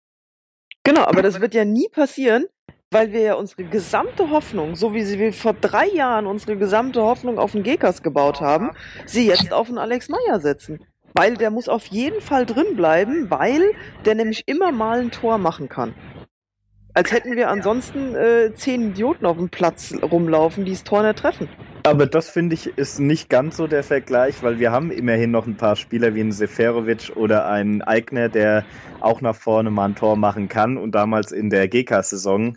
Genau, aber das wird ja nie passieren, weil wir ja unsere gesamte Hoffnung, so wie wir vor 3 Jahren unsere gesamte Hoffnung auf den Gekas gebaut haben, sie jetzt auf den Alex Meyer setzen. Weil der muss auf jeden Fall drin bleiben, weil der nämlich immer mal ein Tor machen kann. Als hätten wir ansonsten 10 Idioten auf dem Platz rumlaufen, die das Tor nicht treffen. Aber das, finde ich, ist nicht ganz so der Vergleich, weil wir haben immerhin noch ein paar Spieler wie einen Seferovic oder einen Aigner, der auch nach vorne mal ein Tor machen kann. Und damals in der GK-Saison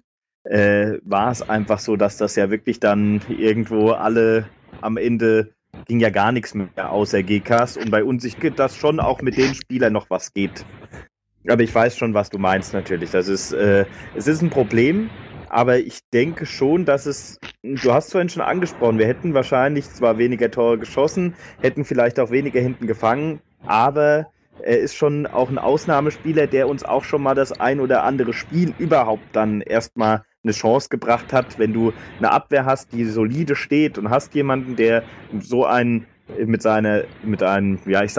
war es einfach so, dass das ja wirklich dann irgendwo alle am Ende ging ja gar nichts mehr außer GKs. Und bei uns geht das schon auch mit den Spielern noch was geht. Aber ich weiß schon, was du meinst natürlich. Das ist, es ist ein Problem, aber ich denke schon, dass du hast es vorhin schon angesprochen, wir hätten wahrscheinlich zwar weniger Tore geschossen, hätten vielleicht auch weniger hinten gefangen, aber er ist schon auch ein Ausnahmespieler, der uns auch schon mal das ein oder andere Spiel überhaupt dann erstmal eine Chance gebracht hat, wenn du eine Abwehr hast, die solide steht und hast jemanden, der so mit einem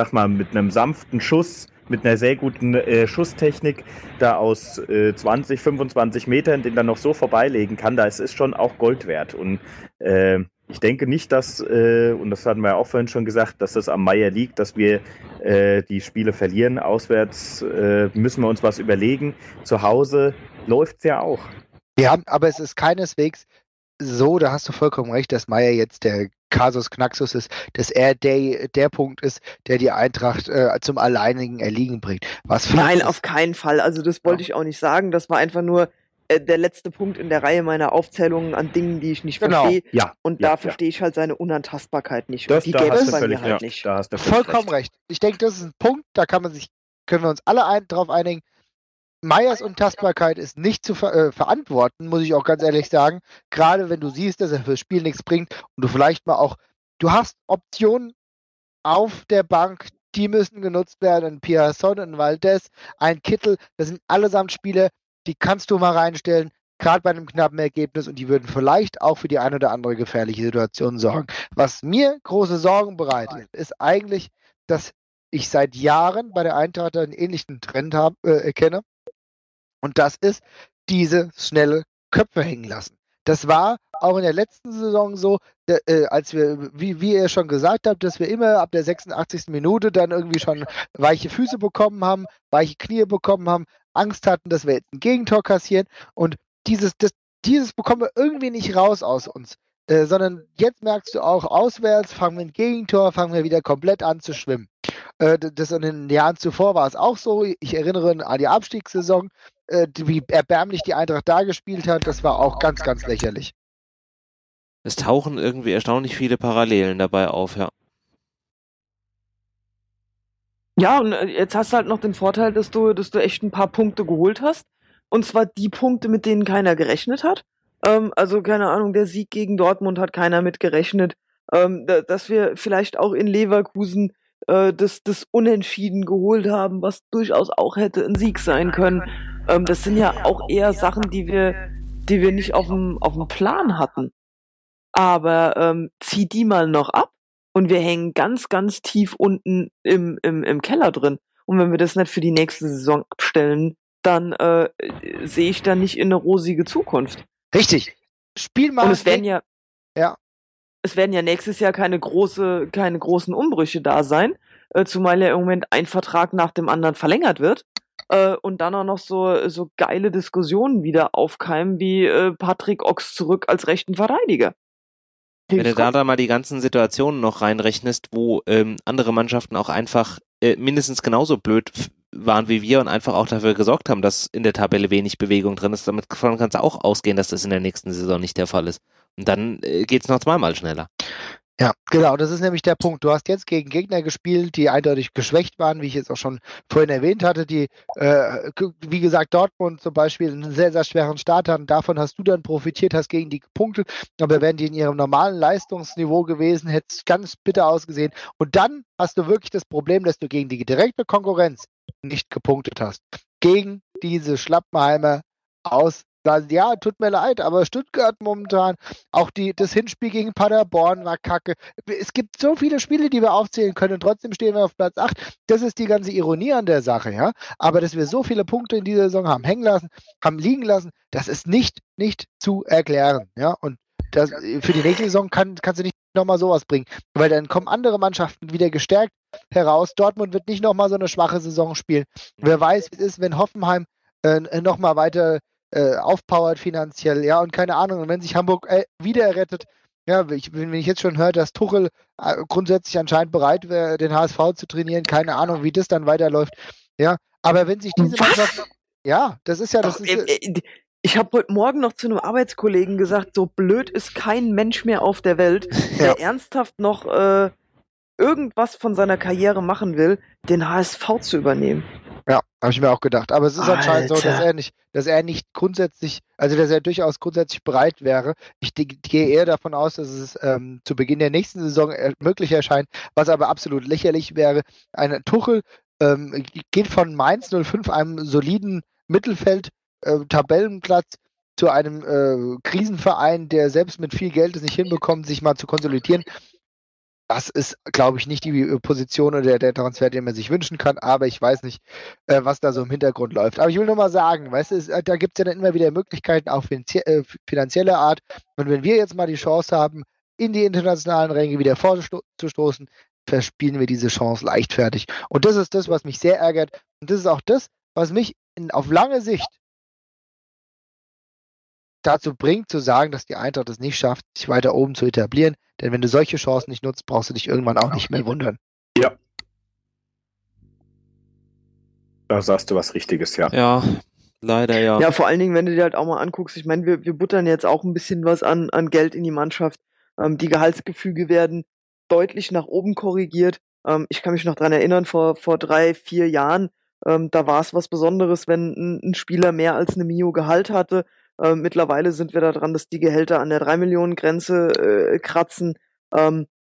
sanften Schuss, mit einer sehr guten Schusstechnik da aus 20, 25 Metern den dann noch so vorbeilegen kann, da ist es schon auch Gold wert. Und ich denke nicht, dass, und das hatten wir ja auch vorhin schon gesagt, dass das am Meyer liegt, dass wir die Spiele verlieren. Auswärts müssen wir uns was überlegen. Zu Hause läuft's ja auch. Ja, aber es ist keineswegs so, da hast du vollkommen recht, dass Meyer jetzt der Kasus Knaxus ist, dass er der Punkt ist, der die Eintracht zum alleinigen Erliegen bringt. Nein, auf keinen Fall. Also das wollte ich auch nicht sagen. Das war einfach nur der letzte Punkt in der Reihe meiner Aufzählungen an Dingen, die ich nicht verstehe. Ja, und da verstehe ich halt seine Unantastbarkeit nicht. Das, und die gäbe es bei mir halt nicht. Da hast du vollkommen recht. Ich denke, das ist ein Punkt, da können wir uns alle drauf einigen. Meyers Untastbarkeit ist nicht zu verantworten, muss ich auch ganz ehrlich sagen. Gerade wenn du siehst, dass er fürs Spiel nichts bringt und du vielleicht mal auch, du hast Optionen auf der Bank, die müssen genutzt werden. Ein Pierson, ein Valdez, ein Kittel, das sind allesamt Spieler, die kannst du mal reinstellen, gerade bei einem knappen Ergebnis, und die würden vielleicht auch für die eine oder andere gefährliche Situation sorgen. Was mir große Sorgen bereitet, ist eigentlich, dass ich seit Jahren bei der Eintracht einen ähnlichen Trend erkenne. Und das ist diese schnelle Köpfe hängen lassen. Das war auch in der letzten Saison so, als wir, wie ihr schon gesagt habt, dass wir immer ab der 86. Minute dann irgendwie schon weiche Füße bekommen haben, weiche Knie bekommen haben, Angst hatten, dass wir jetzt ein Gegentor kassieren. Und dieses bekommen wir irgendwie nicht raus aus uns. Sondern jetzt merkst du auch, auswärts fangen wir ein Gegentor, fangen wir wieder komplett an zu schwimmen. Das in den Jahren zuvor war es auch so. Ich erinnere an die Abstiegssaison, wie erbärmlich die Eintracht da gespielt hat. Das war auch ganz, ganz lächerlich. Es tauchen irgendwie erstaunlich viele Parallelen dabei auf, ja. Ja, und jetzt hast du halt noch den Vorteil, dass du echt ein paar Punkte geholt hast. Und zwar die Punkte, mit denen keiner gerechnet hat. Also, keine Ahnung, der Sieg gegen Dortmund hat keiner mit gerechnet. Dass wir vielleicht auch in Leverkusen das Unentschieden geholt haben, was durchaus auch hätte ein Sieg sein können. Das sind ja auch eher Sachen, die wir nicht auf dem Plan hatten. Aber zieh die mal noch ab und wir hängen ganz, ganz tief unten im Keller drin. Und wenn wir das nicht für die nächste Saison abstellen, dann sehe ich da nicht in eine rosige Zukunft. Richtig. Spiel mal. Und es werden ja nächstes Jahr keine großen Umbrüche da sein, zumal ja im Moment ein Vertrag nach dem anderen verlängert wird. Und dann auch noch so geile Diskussionen wieder aufkeimen, wie Patrick Ochs zurück als rechten Verteidiger. Wenn du da mal die ganzen Situationen noch reinrechnest, wo andere Mannschaften auch einfach mindestens genauso blöd waren wie wir und einfach auch dafür gesorgt haben, dass in der Tabelle wenig Bewegung drin ist, damit kannst du auch ausgehen, dass das in der nächsten Saison nicht der Fall ist. Und dann geht's noch zweimal schneller. Ja, genau, das ist nämlich der Punkt. Du hast jetzt gegen Gegner gespielt, die eindeutig geschwächt waren, wie ich jetzt auch schon vorhin erwähnt hatte, die, wie gesagt, Dortmund zum Beispiel einen sehr, sehr schweren Start hatten. Davon hast du dann profitiert, hast gegen die gepunktet, aber wären die in ihrem normalen Leistungsniveau gewesen, hätte es ganz bitter ausgesehen. Und dann hast du wirklich das Problem, dass du gegen die direkte Konkurrenz nicht gepunktet hast. Gegen diese Schlappenheimer aus. Ja, tut mir leid, aber Stuttgart momentan, auch das Hinspiel gegen Paderborn war kacke. Es gibt so viele Spiele, die wir aufzählen können und trotzdem stehen wir auf Platz 8. Das ist die ganze Ironie an der Sache, ja. Aber dass wir so viele Punkte in dieser Saison haben hängen lassen, haben liegen lassen, das ist nicht zu erklären, ja. Und das, für die nächste Saison kannst du nicht nochmal sowas bringen, weil dann kommen andere Mannschaften wieder gestärkt heraus. Dortmund wird nicht nochmal so eine schwache Saison spielen. Wer weiß, wie es ist, wenn Hoffenheim nochmal weiter aufpowert finanziell, ja, und keine Ahnung, und wenn sich Hamburg wieder rettet, ja, wenn ich jetzt schon höre, dass Tuchel grundsätzlich anscheinend bereit wäre, den HSV zu trainieren, keine Ahnung, wie das dann weiterläuft, ja, aber wenn sich diese Mannschaft, ja, das ist ja, das Doch, ist... Ich habe heute Morgen noch zu einem Arbeitskollegen gesagt, so blöd ist kein Mensch mehr auf der Welt, der ernsthaft noch irgendwas von seiner Karriere machen will, den HSV zu übernehmen. Ja, habe ich mir auch gedacht. Aber es ist anscheinend so, dass er nicht grundsätzlich, also dass er durchaus grundsätzlich bereit wäre. Ich gehe eher davon aus, dass es zu Beginn der nächsten Saison möglich erscheint, was aber absolut lächerlich wäre. Ein Tuchel geht von Mainz 05, einem soliden Mittelfeld-Tabellenplatz, zu einem Krisenverein, der selbst mit viel Geld es nicht hinbekommt, sich mal zu konsolidieren. Das ist, glaube ich, nicht die Position oder der Transfer, den man sich wünschen kann, aber ich weiß nicht, was da so im Hintergrund läuft. Aber ich will nur mal sagen, weißt du, da gibt es ja dann immer wieder Möglichkeiten, auch finanzieller Art. Und wenn wir jetzt mal die Chance haben, in die internationalen Ränge wieder vorzustoßen, verspielen wir diese Chance leichtfertig. Und das ist das, was mich sehr ärgert. Und das ist auch das, was mich auf lange Sicht dazu bringt, zu sagen, dass die Eintracht es nicht schafft, sich weiter oben zu etablieren. Denn wenn du solche Chancen nicht nutzt, brauchst du dich irgendwann auch nicht mehr wundern. Ja. Da sagst du was Richtiges, ja. Ja, leider ja. Ja, vor allen Dingen, wenn du dir halt auch mal anguckst, ich meine, wir buttern jetzt auch ein bisschen was an Geld in die Mannschaft. Die Gehaltsgefüge werden deutlich nach oben korrigiert. Ich kann mich noch dran erinnern, vor 3-4 Jahren, da war es was Besonderes, wenn ein Spieler mehr als eine Mio Gehalt hatte. Mittlerweile sind wir da dran, dass die Gehälter an der 3-Millionen-Grenze kratzen.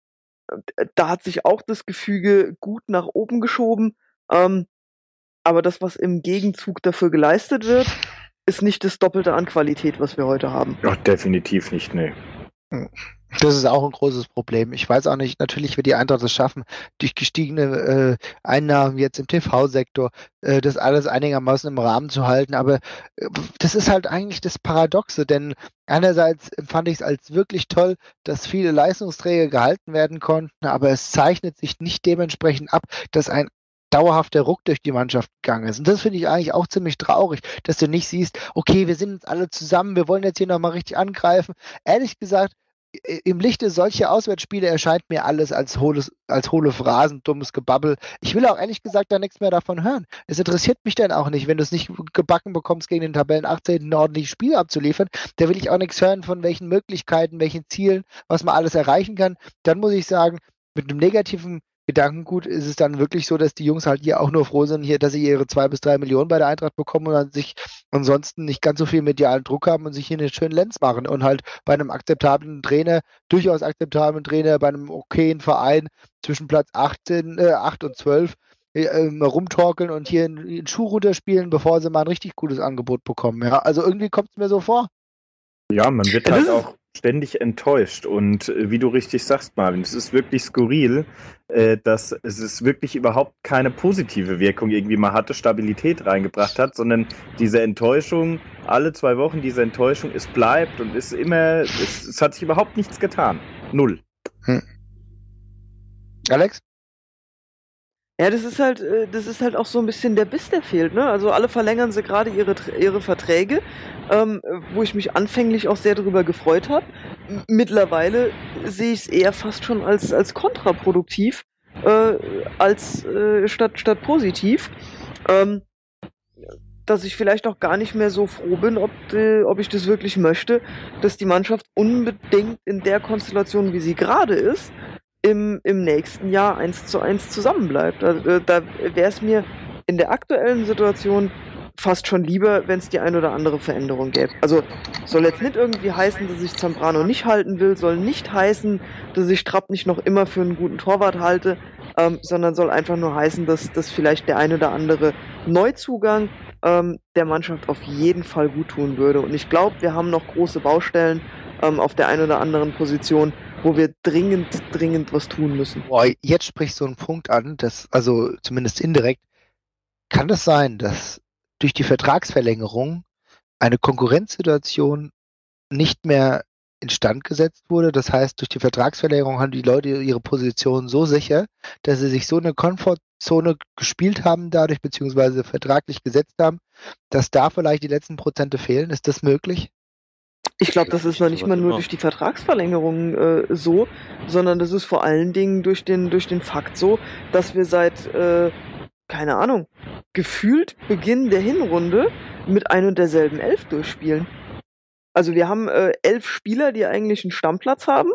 Da hat sich auch das Gefüge gut nach oben geschoben. Aber das, was im Gegenzug dafür geleistet wird, ist nicht das Doppelte an Qualität, was wir heute haben. Ach, definitiv nicht, nee. Das ist auch ein großes Problem. Ich weiß auch nicht, natürlich wird die Eintracht es schaffen, durch gestiegene Einnahmen jetzt im TV-Sektor, das alles einigermaßen im Rahmen zu halten. Aber das ist halt eigentlich das Paradoxe, denn einerseits empfand ich es als wirklich toll, dass viele Leistungsträger gehalten werden konnten, aber es zeichnet sich nicht dementsprechend ab, dass ein dauerhafter Ruck durch die Mannschaft gegangen ist. Und das finde ich eigentlich auch ziemlich traurig, dass du nicht siehst, okay, wir sind jetzt alle zusammen, wir wollen jetzt hier nochmal richtig angreifen. Ehrlich gesagt, im Lichte solcher Auswärtsspiele erscheint mir alles als hohle Phrasen, dummes Gebabbel. Ich will auch ehrlich gesagt da nichts mehr davon hören. Es interessiert mich dann auch nicht, wenn du es nicht gebacken bekommst, gegen den Tabellen 18. ein ordentliches Spiel abzuliefern. Da will ich auch nichts hören von welchen Möglichkeiten, welchen Zielen, was man alles erreichen kann. Dann muss ich sagen, mit einem negativen Gedankengut ist es dann wirklich so, dass die Jungs halt hier auch nur froh sind, hier, dass sie ihre 2 bis 3 Millionen bei der Eintracht bekommen und dann sich ansonsten nicht ganz so viel medialen Druck haben und sich hier einen schönen Lenz machen und halt bei einem akzeptablen Trainer, durchaus akzeptablen Trainer, bei einem okayen Verein zwischen Platz 8 und 12 rumtorkeln und hier einen Schuh runterspielen, bevor sie mal ein richtig gutes Angebot bekommen. Ja, also irgendwie kommt es mir so vor. Ja, man wird halt auch ständig enttäuscht und wie du richtig sagst, Marvin, es ist wirklich skurril, dass es wirklich überhaupt keine positive Wirkung irgendwie mal hatte, Stabilität reingebracht hat, sondern diese Enttäuschung, alle 2 Wochen diese Enttäuschung, es bleibt und ist immer, es hat sich überhaupt nichts getan. Null. Alex? Ja, das ist halt auch so ein bisschen der Biss, der fehlt, ne? Also alle verlängern sie gerade ihre Verträge, wo ich mich anfänglich auch sehr darüber gefreut habe. Mittlerweile sehe ich es eher fast schon als kontraproduktiv, als statt positiv. Dass ich vielleicht auch gar nicht mehr so froh bin, ob ich das wirklich möchte, dass die Mannschaft unbedingt in der Konstellation, wie sie gerade ist, im nächsten Jahr 1:1 zusammenbleibt. Also, da wäre es mir in der aktuellen Situation fast schon lieber, wenn es die ein oder andere Veränderung gäbe. Also soll jetzt nicht irgendwie heißen, dass ich Zambrano nicht halten will, soll nicht heißen, dass ich Trapp nicht noch immer für einen guten Torwart halte, sondern soll einfach nur heißen, dass vielleicht der ein oder andere Neuzugang der Mannschaft auf jeden Fall gut tun würde. Und ich glaube, wir haben noch große Baustellen auf der einen oder anderen Position, wo wir dringend was tun müssen. Boah, jetzt sprichst du einen Punkt an, dass, also zumindest indirekt, kann das sein, dass durch die Vertragsverlängerung eine Konkurrenzsituation nicht mehr instand gesetzt wurde? Das heißt, durch die Vertragsverlängerung haben die Leute ihre Position so sicher, dass sie sich so eine Komfortzone gespielt haben dadurch, beziehungsweise vertraglich gesetzt haben, dass da vielleicht die letzten Prozente fehlen. Ist das möglich? Ich glaube, das ist noch nicht mal nur durch die Vertragsverlängerung so, sondern das ist vor allen Dingen durch den Fakt so, dass wir seit, keine Ahnung, gefühlt Beginn der Hinrunde mit ein und derselben Elf durchspielen. Also wir haben 11 Spieler, die eigentlich einen Stammplatz haben,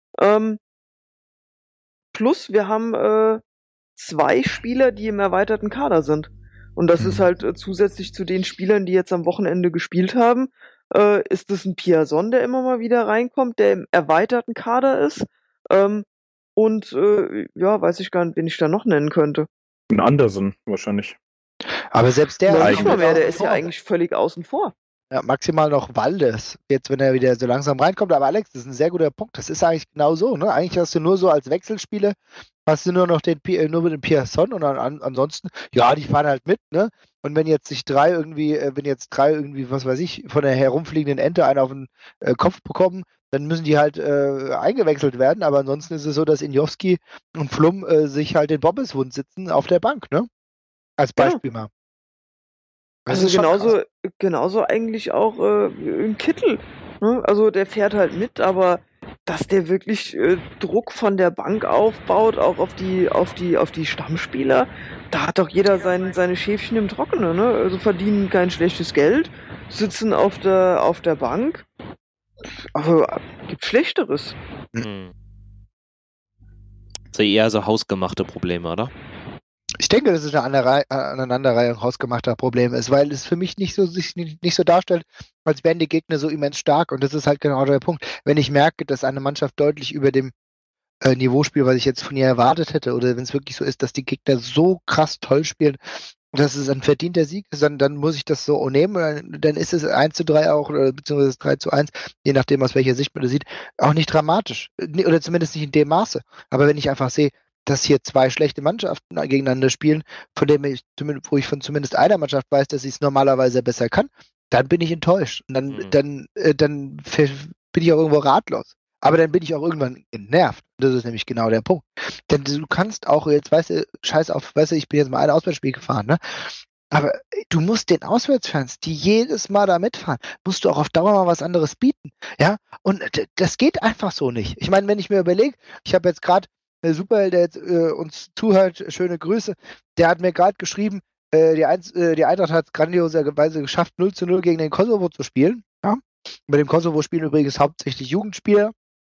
plus wir haben 2 Spieler, die im erweiterten Kader sind. Und das ist halt zusätzlich zu den Spielern, die jetzt am Wochenende gespielt haben, ist es ein Piazon, der immer mal wieder reinkommt, der im erweiterten Kader ist. Und ja, weiß ich gar nicht, wen ich da noch nennen könnte. Ein Andersen wahrscheinlich. Aber selbst der nicht mal mehr, der ist ja eigentlich völlig außen vor. Ja, maximal noch Waldes, jetzt wenn er wieder so langsam reinkommt. Aber Alex, das ist ein sehr guter Punkt. Das ist eigentlich genau so. Ne? Eigentlich hast du nur so als Wechselspieler, hast du nur noch nur mit dem Piazon und ansonsten, ja, die fahren halt mit. Ne? Und wenn jetzt drei irgendwie, was weiß ich, von der herumfliegenden Ente einen auf den Kopf bekommen, dann müssen die halt eingewechselt werden. Aber ansonsten ist es so, dass Injowski und Flum sich halt den Bobbeswund sitzen auf der Bank. Ne? Als Beispiel mal. Also genauso eigentlich auch ein Kittel. Ne? Also der fährt halt mit, aber dass der wirklich Druck von der Bank aufbaut, auch auf die Stammspieler, da hat doch jeder seine Schäfchen im Trockenen. Ne? Also verdienen kein schlechtes Geld, sitzen auf der Bank. Aber gibt Schlechteres. Also eher so hausgemachte Probleme, oder? Ich denke, dass es eine Aneinanderreihung hausgemachter Probleme ist, weil es für mich sich nicht so darstellt, als wären die Gegner so immens stark. Und das ist halt genau der Punkt. Wenn ich merke, dass eine Mannschaft deutlich über dem Niveauspiel, was ich jetzt von ihr erwartet hätte, oder wenn es wirklich so ist, dass die Gegner so krass toll spielen, dass es ein verdienter Sieg ist, dann muss ich das so nehmen. Dann ist es 1:3 auch, oder beziehungsweise 3:1, je nachdem, aus welcher Sicht man das sieht, auch nicht dramatisch. Oder zumindest nicht in dem Maße. Aber wenn ich einfach sehe, dass hier zwei schlechte Mannschaften gegeneinander spielen, wo ich von zumindest einer Mannschaft weiß, dass sie es normalerweise besser kann, dann bin ich enttäuscht. Und dann bin ich auch irgendwo ratlos. Aber dann bin ich auch irgendwann genervt. Das ist nämlich genau der Punkt. Denn du kannst auch, jetzt weißt du, scheiß auf, weißt du, ich bin jetzt mal ein Auswärtsspiel gefahren, ne? Aber du musst den Auswärtsfans, die jedes Mal da mitfahren, musst du auch auf Dauer mal was anderes bieten. Ja? Und das geht einfach so nicht. Ich meine, wenn ich mir überlege, ich habe jetzt gerade Superheld, der jetzt uns zuhört, schöne Grüße, der hat mir gerade geschrieben, die Eintracht hat es grandioserweise geschafft, 0:0 gegen den Kosovo zu spielen. Ja? Bei dem Kosovo spielen übrigens hauptsächlich Jugendspieler,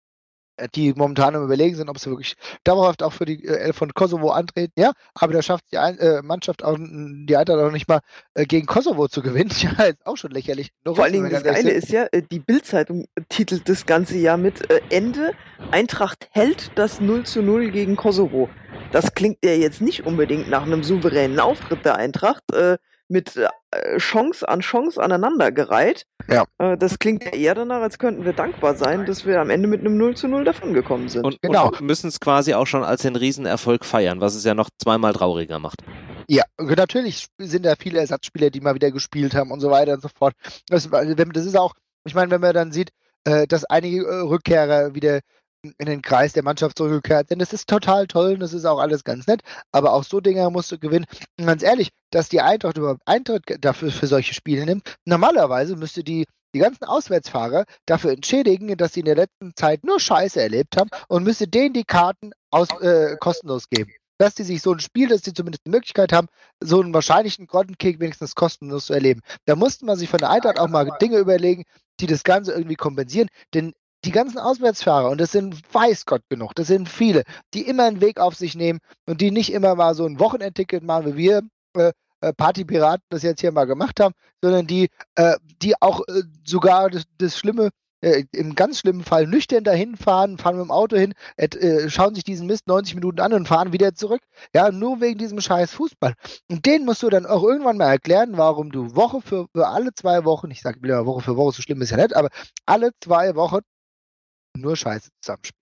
die momentan am Überlegen sind, ob sie wirklich dauerhaft auch für die Elf von Kosovo antreten, ja, aber da schafft die Mannschaft auch, die Eintracht auch nicht mal gegen Kosovo zu gewinnen, ja, ist auch schon lächerlich. Vor allen Dingen das Geile ist ja, die Bild-Zeitung titelt das ganze Jahr mit Ende, Eintracht hält das 0:0 gegen Kosovo. Das klingt ja jetzt nicht unbedingt nach einem souveränen Auftritt der Eintracht, mit Chance an Chance aneinandergereiht. Ja. Das klingt ja eher danach, als könnten wir dankbar sein, dass wir am Ende mit einem 0:0 davongekommen sind. Und müssen es quasi auch schon als den Riesenerfolg feiern, was es ja noch zweimal trauriger macht. Ja, natürlich sind da viele Ersatzspieler, die mal wieder gespielt haben und so weiter und so fort. Das ist auch, ich meine, wenn man dann sieht, dass einige Rückkehrer wieder in den Kreis der Mannschaft zurückgekehrt sind, das ist total toll und das ist auch alles ganz nett, aber auch so Dinger musst du gewinnen. Und ganz ehrlich, dass die Eintracht überhaupt Eintritt dafür für solche Spiele nimmt, normalerweise müsste die ganzen Auswärtsfahrer dafür entschädigen, dass sie in der letzten Zeit nur Scheiße erlebt haben und müsste denen die Karten kostenlos geben. Dass die sich so ein Spiel, dass die zumindest die Möglichkeit haben, so einen wahrscheinlichen Grottenkick wenigstens kostenlos zu erleben. Da musste man sich von der Eintracht auch mal Dinge überlegen, die das Ganze irgendwie kompensieren, denn die ganzen Auswärtsfahrer, und das sind weiß Gott genug, das sind viele, die immer einen Weg auf sich nehmen und die nicht immer mal so ein Wochenendticket machen, wie wir Partypiraten das jetzt hier mal gemacht haben, sondern die auch sogar das Schlimme, im ganz schlimmen Fall nüchtern dahin fahren mit dem Auto hin, schauen sich diesen Mist 90 Minuten an und fahren wieder zurück. Ja, nur wegen diesem scheiß Fußball. Und denen musst du dann auch irgendwann mal erklären, warum du Woche für alle 2 Wochen, ich sage wieder Woche für Woche, so schlimm ist ja nicht, aber alle 2 Wochen nur Scheiße zusammenspielst.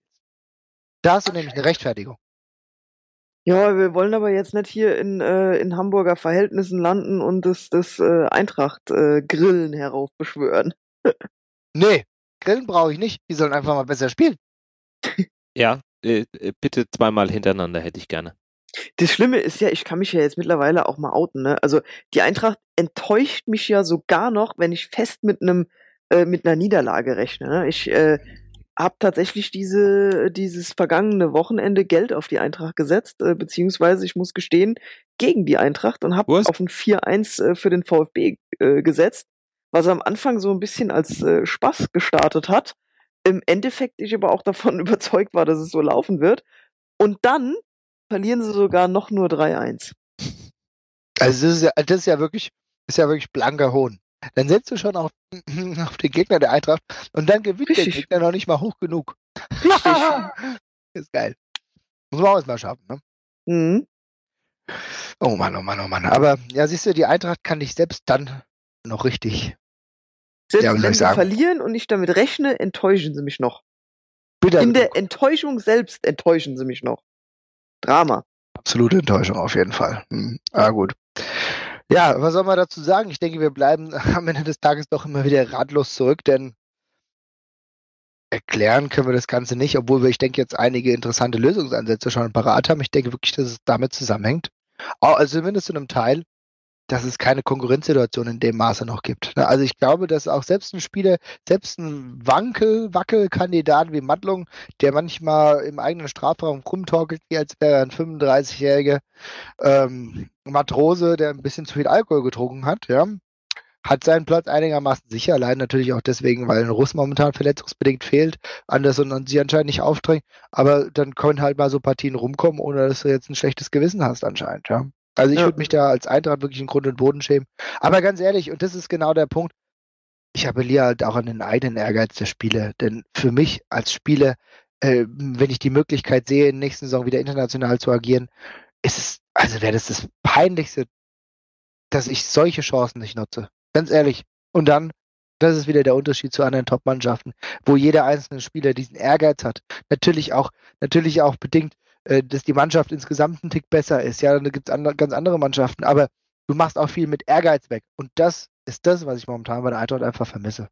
Da hast du nämlich eine Rechtfertigung. Ja, wir wollen aber jetzt nicht hier in Hamburger Verhältnissen landen und das Eintracht-Grillen heraufbeschwören. Nee, Grillen brauche ich nicht. Die sollen einfach mal besser spielen. Ja, bitte zweimal hintereinander hätte ich gerne. Das Schlimme ist ja, ich kann mich ja jetzt mittlerweile auch mal outen, ne? Also die Eintracht enttäuscht mich ja sogar noch, wenn ich fest mit einer Niederlage rechne. Ne? Ich habe tatsächlich dieses vergangene Wochenende Geld auf die Eintracht gesetzt, beziehungsweise ich muss gestehen, gegen die Eintracht und habe auf ein 4:1 für den VfB gesetzt, was am Anfang so ein bisschen als Spaß gestartet hat. Im Endeffekt ich aber auch davon überzeugt war, dass es so laufen wird. Und dann verlieren sie sogar noch nur 3:1. Also das ist ja wirklich blanker Hohn. Dann setzt du schon auf den Gegner der Eintracht und dann gewinnt der Gegner noch nicht mal hoch genug. Ist geil. Muss man auch erstmal schaffen, ne? Mhm. Oh Mann, oh Mann, oh Mann. Aber ja, siehst du, die Eintracht kann dich selbst dann noch richtig. Selbst wenn sie verlieren und ich damit rechne, enttäuschen sie mich noch. Bitter In der Enttäuschung selbst enttäuschen sie mich noch. Drama. Absolute Enttäuschung auf jeden Fall. Gut. Ja, was soll man dazu sagen? Ich denke, wir bleiben am Ende des Tages doch immer wieder ratlos zurück, denn erklären können wir das Ganze nicht, obwohl wir, ich denke, jetzt einige interessante Lösungsansätze schon parat haben. Ich denke wirklich, dass es damit zusammenhängt. Also zumindest zu einem Teil, dass es keine Konkurrenzsituation in dem Maße noch gibt. Also ich glaube, dass auch selbst ein Wackelkandidat wie Mattlung, der manchmal im eigenen Strafraum rumtorkelt, wie als wäre er ein 35-jähriger Matrose, der ein bisschen zu viel Alkohol getrunken hat, ja, hat seinen Platz einigermaßen sicher, allein natürlich auch deswegen, weil ein Russ momentan verletzungsbedingt fehlt, Anderson und sie anscheinend nicht aufdrängen, aber dann können halt mal so Partien rumkommen, ohne dass du jetzt ein schlechtes Gewissen hast anscheinend, ja. Also ich würde mich da als Eintracht wirklich in Grund und Boden schämen. Aber ganz ehrlich, und das ist genau der Punkt, ich appelliere halt auch an den eigenen Ehrgeiz der Spieler. Denn für mich als Spieler wenn ich die Möglichkeit sehe, in der nächsten Saison wieder international zu agieren, wäre das Peinlichste, dass ich solche Chancen nicht nutze. Ganz ehrlich. Und dann, das ist wieder der Unterschied zu anderen Top-Mannschaften, wo jeder einzelne Spieler diesen Ehrgeiz hat. Natürlich auch bedingt, dass die Mannschaft insgesamt einen Tick besser ist. Ja, da gibt es ganz andere Mannschaften, aber du machst auch viel mit Ehrgeiz weg. Und das ist das, was ich momentan bei der Eintracht einfach vermisse.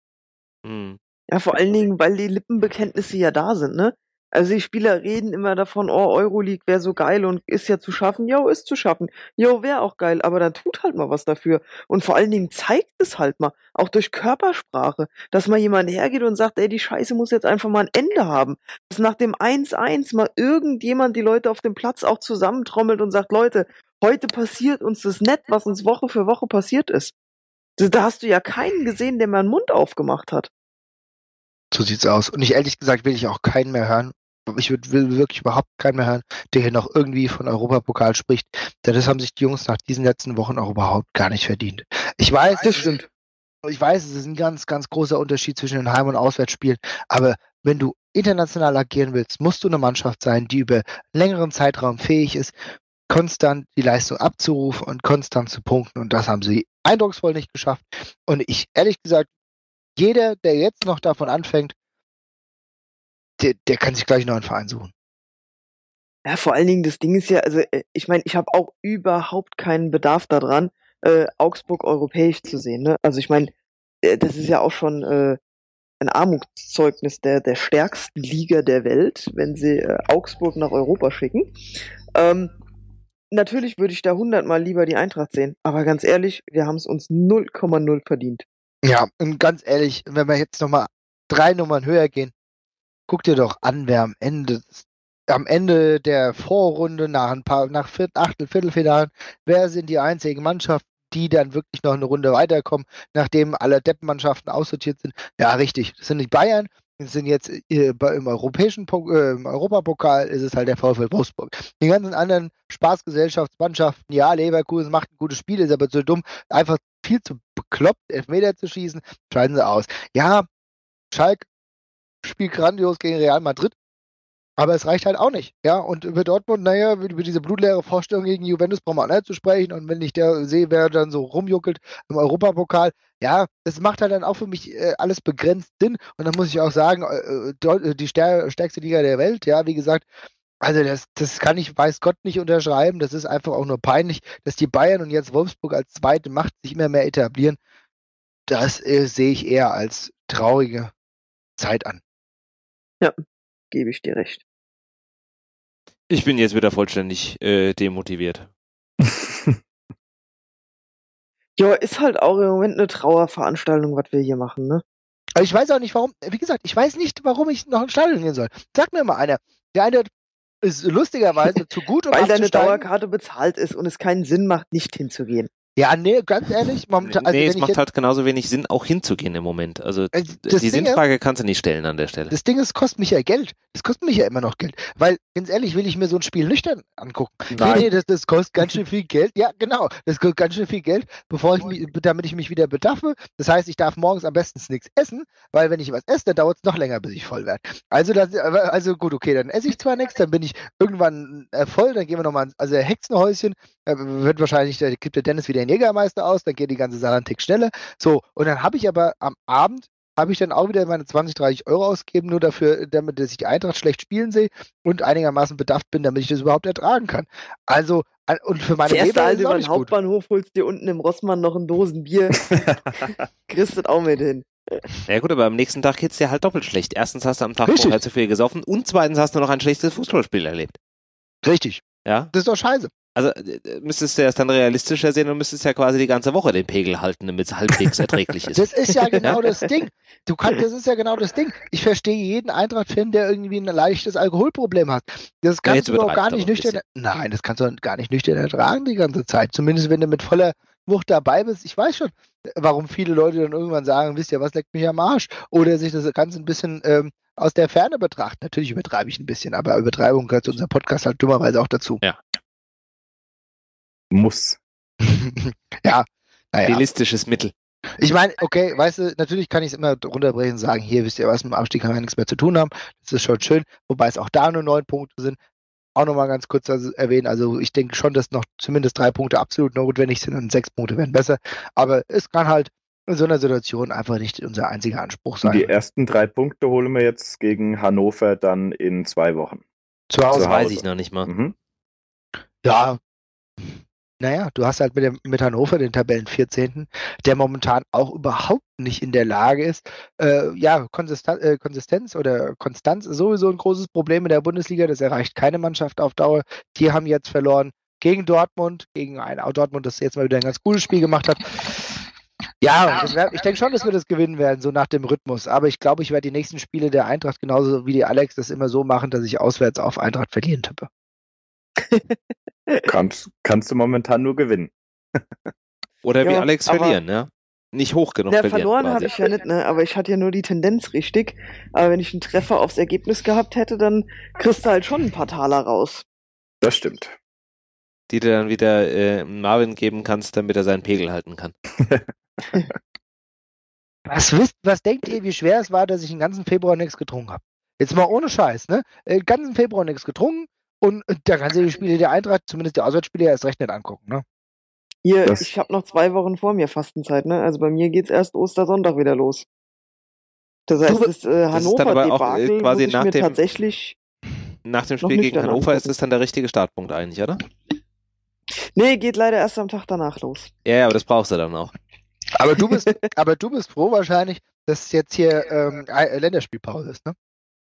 Ja, vor allen Dingen, weil die Lippenbekenntnisse ja da sind, ne? Also die Spieler reden immer davon, Euroleague wäre so geil und ist ja zu schaffen. Jo, ist zu schaffen. Jo, wäre auch geil, aber dann tut halt mal was dafür. Und vor allen Dingen zeigt es halt mal, auch durch Körpersprache, dass mal jemand hergeht und sagt, ey, die Scheiße muss jetzt einfach mal ein Ende haben. Dass nach dem 1-1 mal irgendjemand die Leute auf dem Platz auch zusammentrommelt und sagt, Leute, heute passiert uns das nicht, was uns Woche für Woche passiert ist. Da hast du ja keinen gesehen, der mal den Mund aufgemacht hat. So sieht's aus. Und ehrlich gesagt will ich auch keinen mehr hören. Will wirklich überhaupt keinen mehr hören, der hier noch irgendwie von Europapokal spricht. Denn das haben sich die Jungs nach diesen letzten Wochen auch überhaupt gar nicht verdient. Ich weiß, das stimmt. Ich weiß, es ist ein ganz, ganz großer Unterschied zwischen den Heim- und Auswärtsspielen. Aber wenn du international agieren willst, musst du eine Mannschaft sein, die über einen längeren Zeitraum fähig ist, konstant die Leistung abzurufen und konstant zu punkten. Und das haben sie eindrucksvoll nicht geschafft. Und ich, ehrlich gesagt, jeder, der jetzt noch davon anfängt, der kann sich gleich noch einen Verein suchen. Ja, vor allen Dingen, das Ding ist ja, also ich meine, ich habe auch überhaupt keinen Bedarf daran, Augsburg europäisch zu sehen. Ne? Also ich meine, das ist ja auch schon ein Armutszeugnis der stärksten Liga der Welt, wenn sie Augsburg nach Europa schicken. Natürlich würde ich da 100-mal lieber die Eintracht sehen, aber ganz ehrlich, wir haben es uns 0,0 verdient. Ja, und ganz ehrlich, wenn wir jetzt nochmal 3 Nummern höher gehen, guck dir doch an, wer am Ende der Vorrunde nach Viertelfinalen, wer sind die einzigen Mannschaften, die dann wirklich noch eine Runde weiterkommen, nachdem alle Deppenmannschaften aussortiert sind? Ja, richtig, das sind die Bayern. Das sind jetzt im Europapokal ist es halt der VfL Wolfsburg. Die ganzen anderen Spaßgesellschaftsmannschaften, ja, Leverkusen macht ein gutes Spiel, ist aber zu dumm, einfach viel zu bekloppt, Elfmeter zu schießen, scheiden sie aus. Ja, Schalke spielt grandios gegen Real Madrid, aber es reicht halt auch nicht. Ja, und über Dortmund, naja, über diese blutleere Vorstellung gegen Juventus brauchen wir auch nicht zu sprechen. Und wenn ich da sehe, wer dann so rumjuckelt im Europapokal, ja, das macht halt dann auch für mich alles begrenzt Sinn. Und dann muss ich auch sagen, die stärkste Liga der Welt, ja, wie gesagt, also das kann ich, weiß Gott, nicht unterschreiben. Das ist einfach auch nur peinlich, dass die Bayern und jetzt Wolfsburg als zweite Macht sich immer mehr etablieren. Das sehe ich eher als traurige Zeit an. Ja, gebe ich dir recht. Ich bin jetzt wieder vollständig demotiviert. Ja, ist halt auch im Moment eine Trauerveranstaltung, was wir hier machen, ne? Aber ich weiß auch nicht, warum, wie gesagt, ich weiß nicht, warum ich noch ins Stadion gehen soll. Sag mir mal einer. Der eine ist lustigerweise zu gut, um weil deine abzusteigen. Dauerkarte bezahlt ist und es keinen Sinn macht, nicht hinzugehen. Ja, nee, ganz ehrlich, momentan. Also nee, es macht halt genauso wenig Sinn, auch hinzugehen im Moment. Also die Sinnfrage kannst du nicht stellen an der Stelle. Das Ding ist, kostet mich ja Geld. Das kostet mich ja immer noch Geld. Weil, ganz ehrlich, will ich mir so ein Spiel nüchtern angucken. Nee, das kostet ganz schön viel Geld. Ja, genau. Das kostet ganz schön viel Geld, damit ich mich wieder bedaffe. Das heißt, ich darf morgens am besten nichts essen, weil wenn ich was esse, dann dauert es noch länger, bis ich voll werde. Also gut, okay, dann esse ich zwar nichts, dann bin ich irgendwann voll, dann gehen wir nochmal ins Hexenhäuschen. Wird wahrscheinlich, da gibt der Dennis wieder den Jägermeister aus, dann geht die ganze Sache einen Tick schneller. So, und dann habe ich aber am Abend dann auch wieder meine 20, 30 Euro ausgegeben, nur dafür, damit ich die Eintracht schlecht spielen sehe und einigermaßen bedacht bin, damit ich das überhaupt ertragen kann. Also, und für meine Leber ist es auch nicht gut. Hauptbahnhof holst dir unten im Rossmann noch ein Dosen Bier, kriegst das auch mit hin. Ja gut, aber am nächsten Tag geht's dir halt doppelt schlecht. Erstens hast du am Tag vorher zu viel gesoffen und zweitens hast du noch ein schlechtes Fußballspiel erlebt. Richtig. Ja? Das ist doch scheiße. Also müsstest du das dann realistischer sehen und müsstest ja quasi die ganze Woche den Pegel halten, damit es halbwegs erträglich ist. Das ist ja genau das Ding. Das ist ja genau das Ding. Ich verstehe jeden Eintracht-Fan, der irgendwie ein leichtes Alkoholproblem hat. Das kannst du doch gar nicht nüchtern. Nein, das kannst du gar nicht nüchtern ertragen die ganze Zeit. Zumindest wenn du mit voller Wucht dabei bist. Ich weiß schon, warum viele Leute dann irgendwann sagen, wisst ihr was, leckt mich am Arsch. Oder sich das Ganze ein bisschen aus der Ferne betrachten. Natürlich übertreibe ich ein bisschen, aber Übertreibung gehört zu unserem Podcast halt dummerweise auch dazu. Ja. Muss. Ja, naja. Stilistisches Mittel. Ich meine, okay, weißt du, natürlich kann ich es immer runterbrechen und sagen, hier, wisst ihr was, mit dem Abstieg kann wir nichts mehr zu tun haben. Das ist schon schön, wobei es auch da nur 9 Punkte sind. Auch nochmal ganz kurz erwähnen, also ich denke schon, dass noch zumindest 3 Punkte absolut notwendig sind und 6 Punkte wären besser. Aber es kann halt in so einer Situation einfach nicht unser einziger Anspruch sein. Die ersten 3 Punkte holen wir jetzt gegen Hannover dann in 2 Wochen. Zu Hause. Das weiß ich noch nicht mal. Mhm. Ja, naja, du hast halt mit Hannover den Tabellen 14., der momentan auch überhaupt nicht in der Lage ist. Konsistenz oder Konstanz ist sowieso ein großes Problem in der Bundesliga. Das erreicht keine Mannschaft auf Dauer. Die haben jetzt verloren gegen Dortmund, Dortmund, das jetzt mal wieder ein ganz gutes Spiel gemacht hat. Ja, ich denke schon, dass wir das gewinnen werden, so nach dem Rhythmus. Aber ich glaube, ich werde die nächsten Spiele der Eintracht genauso wie die Alex das immer so machen, dass ich auswärts auf Eintracht verlieren tippe. Kannst du momentan nur gewinnen. Oder wie Alex verlieren, ja? Nicht hoch genug verlieren. Verloren habe ich ja nicht, ne? Aber ich hatte ja nur die Tendenz richtig. Aber wenn ich einen Treffer aufs Ergebnis gehabt hätte, dann kriegst du halt schon ein paar Taler raus. Das stimmt. Die du dann wieder Marvin geben kannst, damit er seinen Pegel halten kann. Was denkt ihr, wie schwer es war, dass ich den ganzen Februar nichts getrunken habe? Jetzt mal ohne Scheiß, ne? Den ganzen Februar nichts getrunken und da kannst du die Spiele der Eintracht, zumindest die Auswärtsspiele, erst recht nicht angucken, ne? Ich habe noch 2 Wochen vor mir Fastenzeit, ne? Also bei mir geht's erst Ostersonntag wieder los. Das heißt, das Hannover-Debakel quasi muss ich mir tatsächlich nach dem Spiel gegen Hannover ist es dann der richtige Startpunkt eigentlich, oder? Nee, geht leider erst am Tag danach los. Ja, aber das brauchst du dann auch. Aber du bist froh wahrscheinlich, dass jetzt hier Länderspielpause ist, ne?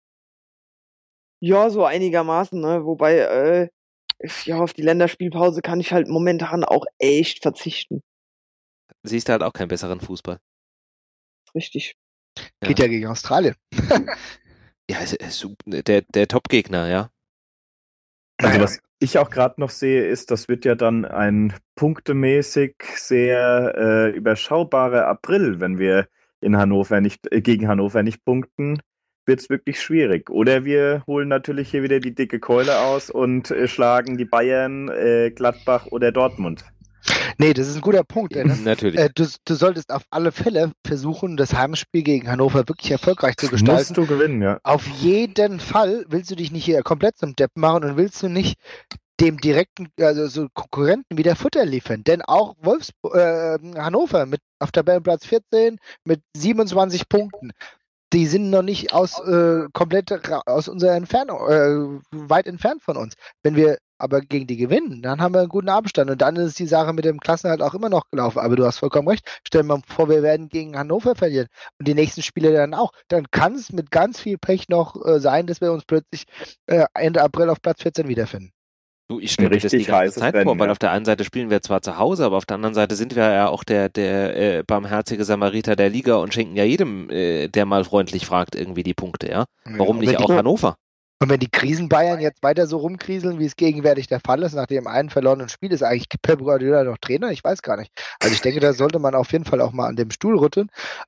Ja, so einigermaßen, ne? Wobei, auf die Länderspielpause kann ich halt momentan auch echt verzichten. Siehst du halt auch keinen besseren Fußball. Richtig. Geht ja gegen Australien. Ja, der Top-Gegner, ja. Also was ich auch gerade noch sehe, ist, das wird ja dann ein punktemäßig sehr überschaubarer April, wenn wir gegen Hannover nicht punkten, wird es wirklich schwierig. Oder wir holen natürlich hier wieder die dicke Keule aus und schlagen die Bayern, Gladbach oder Dortmund. Nee, das ist ein guter Punkt. Ne? Natürlich. Du solltest auf alle Fälle versuchen, das Heimspiel gegen Hannover wirklich erfolgreich zu gestalten. Musst du gewinnen, ja. Auf jeden Fall willst du dich nicht hier komplett zum Depp machen und willst du nicht dem direkten, also so Konkurrenten wieder Futter liefern. Denn auch Hannover auf Tabellenplatz 14 mit 27 Punkten. Die sind noch nicht komplett aus unserer Entfernung, weit entfernt von uns. Wenn wir aber gegen die gewinnen, dann haben wir einen guten Abstand und dann ist die Sache mit dem Klassenerhalt auch immer noch gelaufen. Aber du hast vollkommen recht. Stell dir mal vor, wir werden gegen Hannover verlieren und die nächsten Spiele dann auch. Dann kann es mit ganz viel Pech noch sein, dass wir uns plötzlich Ende April auf Platz 14 wiederfinden. Du, ich stelle mir das die ganze Zeit vor, weil auf der einen Seite spielen wir zwar zu Hause, aber auf der anderen Seite sind wir ja auch der barmherzige Samariter der Liga und schenken ja jedem, der mal freundlich fragt, irgendwie die Punkte, ja? Warum nicht auch Hannover? Und wenn die Krisenbayern jetzt weiter so rumkrieseln, wie es gegenwärtig der Fall ist, nach dem einen verlorenen Spiel, ist eigentlich Pep Guardiola noch Trainer? Ich weiß gar nicht. Also ich denke, da sollte man auf jeden Fall auch mal an dem Stuhl rütteln.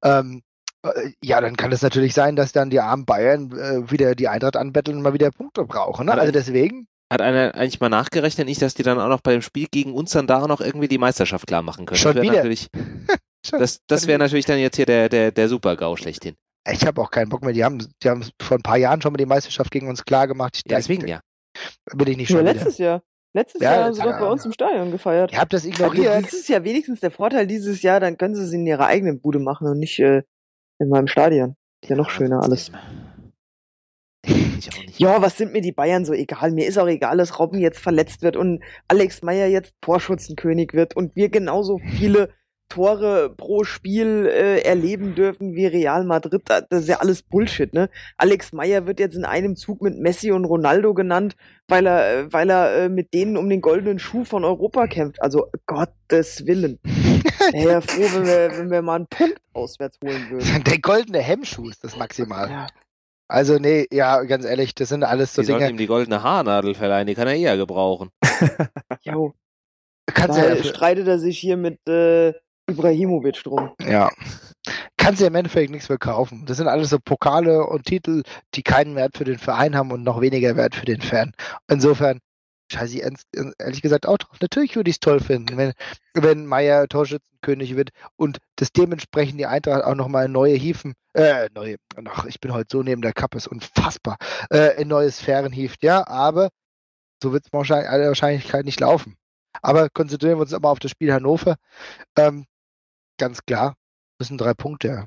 Ja, dann kann es natürlich sein, dass dann die armen Bayern wieder die Eintracht anbetteln und mal wieder Punkte brauchen. Ne? Also deswegen... Hat einer eigentlich mal nachgerechnet, nicht, dass die dann auch noch bei dem Spiel gegen uns dann da auch noch irgendwie die Meisterschaft klar machen können? Schon wieder? Das wäre natürlich dann jetzt hier der Super-GAU schlechthin. Ich habe auch keinen Bock mehr. Die haben vor ein paar Jahren schon mal die Meisterschaft gegen uns klar gemacht. Deswegen ja. Bin ich nicht schon wieder. Letztes Jahr haben sie doch bei uns im Stadion gefeiert. Ihr habt das ignoriert. Das ist ja wenigstens der Vorteil dieses Jahr, dann können sie es in ihrer eigenen Bude machen und nicht in meinem Stadion. Ist ja noch schöner alles. Ja, was sind mir die Bayern so egal? Mir ist auch egal, dass Robben jetzt verletzt wird und Alex Meyer jetzt Torschützenkönig wird und wir genauso viele Tore pro Spiel erleben dürfen wie Real Madrid. Das ist ja alles Bullshit, ne? Alex Meyer wird jetzt in einem Zug mit Messi und Ronaldo genannt, weil er mit denen um den goldenen Schuh von Europa kämpft. Also Gottes Willen. Wäre ja froh, wenn wir mal einen Punkt auswärts holen würden. Der goldene Hemmschuh ist das maximal. Ja. Also nee, ja, ganz ehrlich, das sind alles so die Dinge. Die sollten ihm die goldene Haarnadel verleihen, die kann er eher gebrauchen. Jo. Streitet er sich hier mit Ibrahimovic drum. Ja. Kannst du ja im Endeffekt nichts mehr kaufen. Das sind alles so Pokale und Titel, die keinen Wert für den Verein haben und noch weniger Wert für den Fan. Insofern scheiße ich ehrlich gesagt auch drauf. Natürlich würde ich es toll finden, wenn Meier Torschützenkönig wird und das dementsprechend die Eintracht auch nochmal ich bin heute so neben der Kappe, ist unfassbar, in neue Sphären hieft, ja, aber so wird es wahrscheinlich aller Wahrscheinlichkeit nicht laufen. Aber konzentrieren wir uns aber auf das Spiel Hannover. Ganz klar, müssen 3 Punkte her.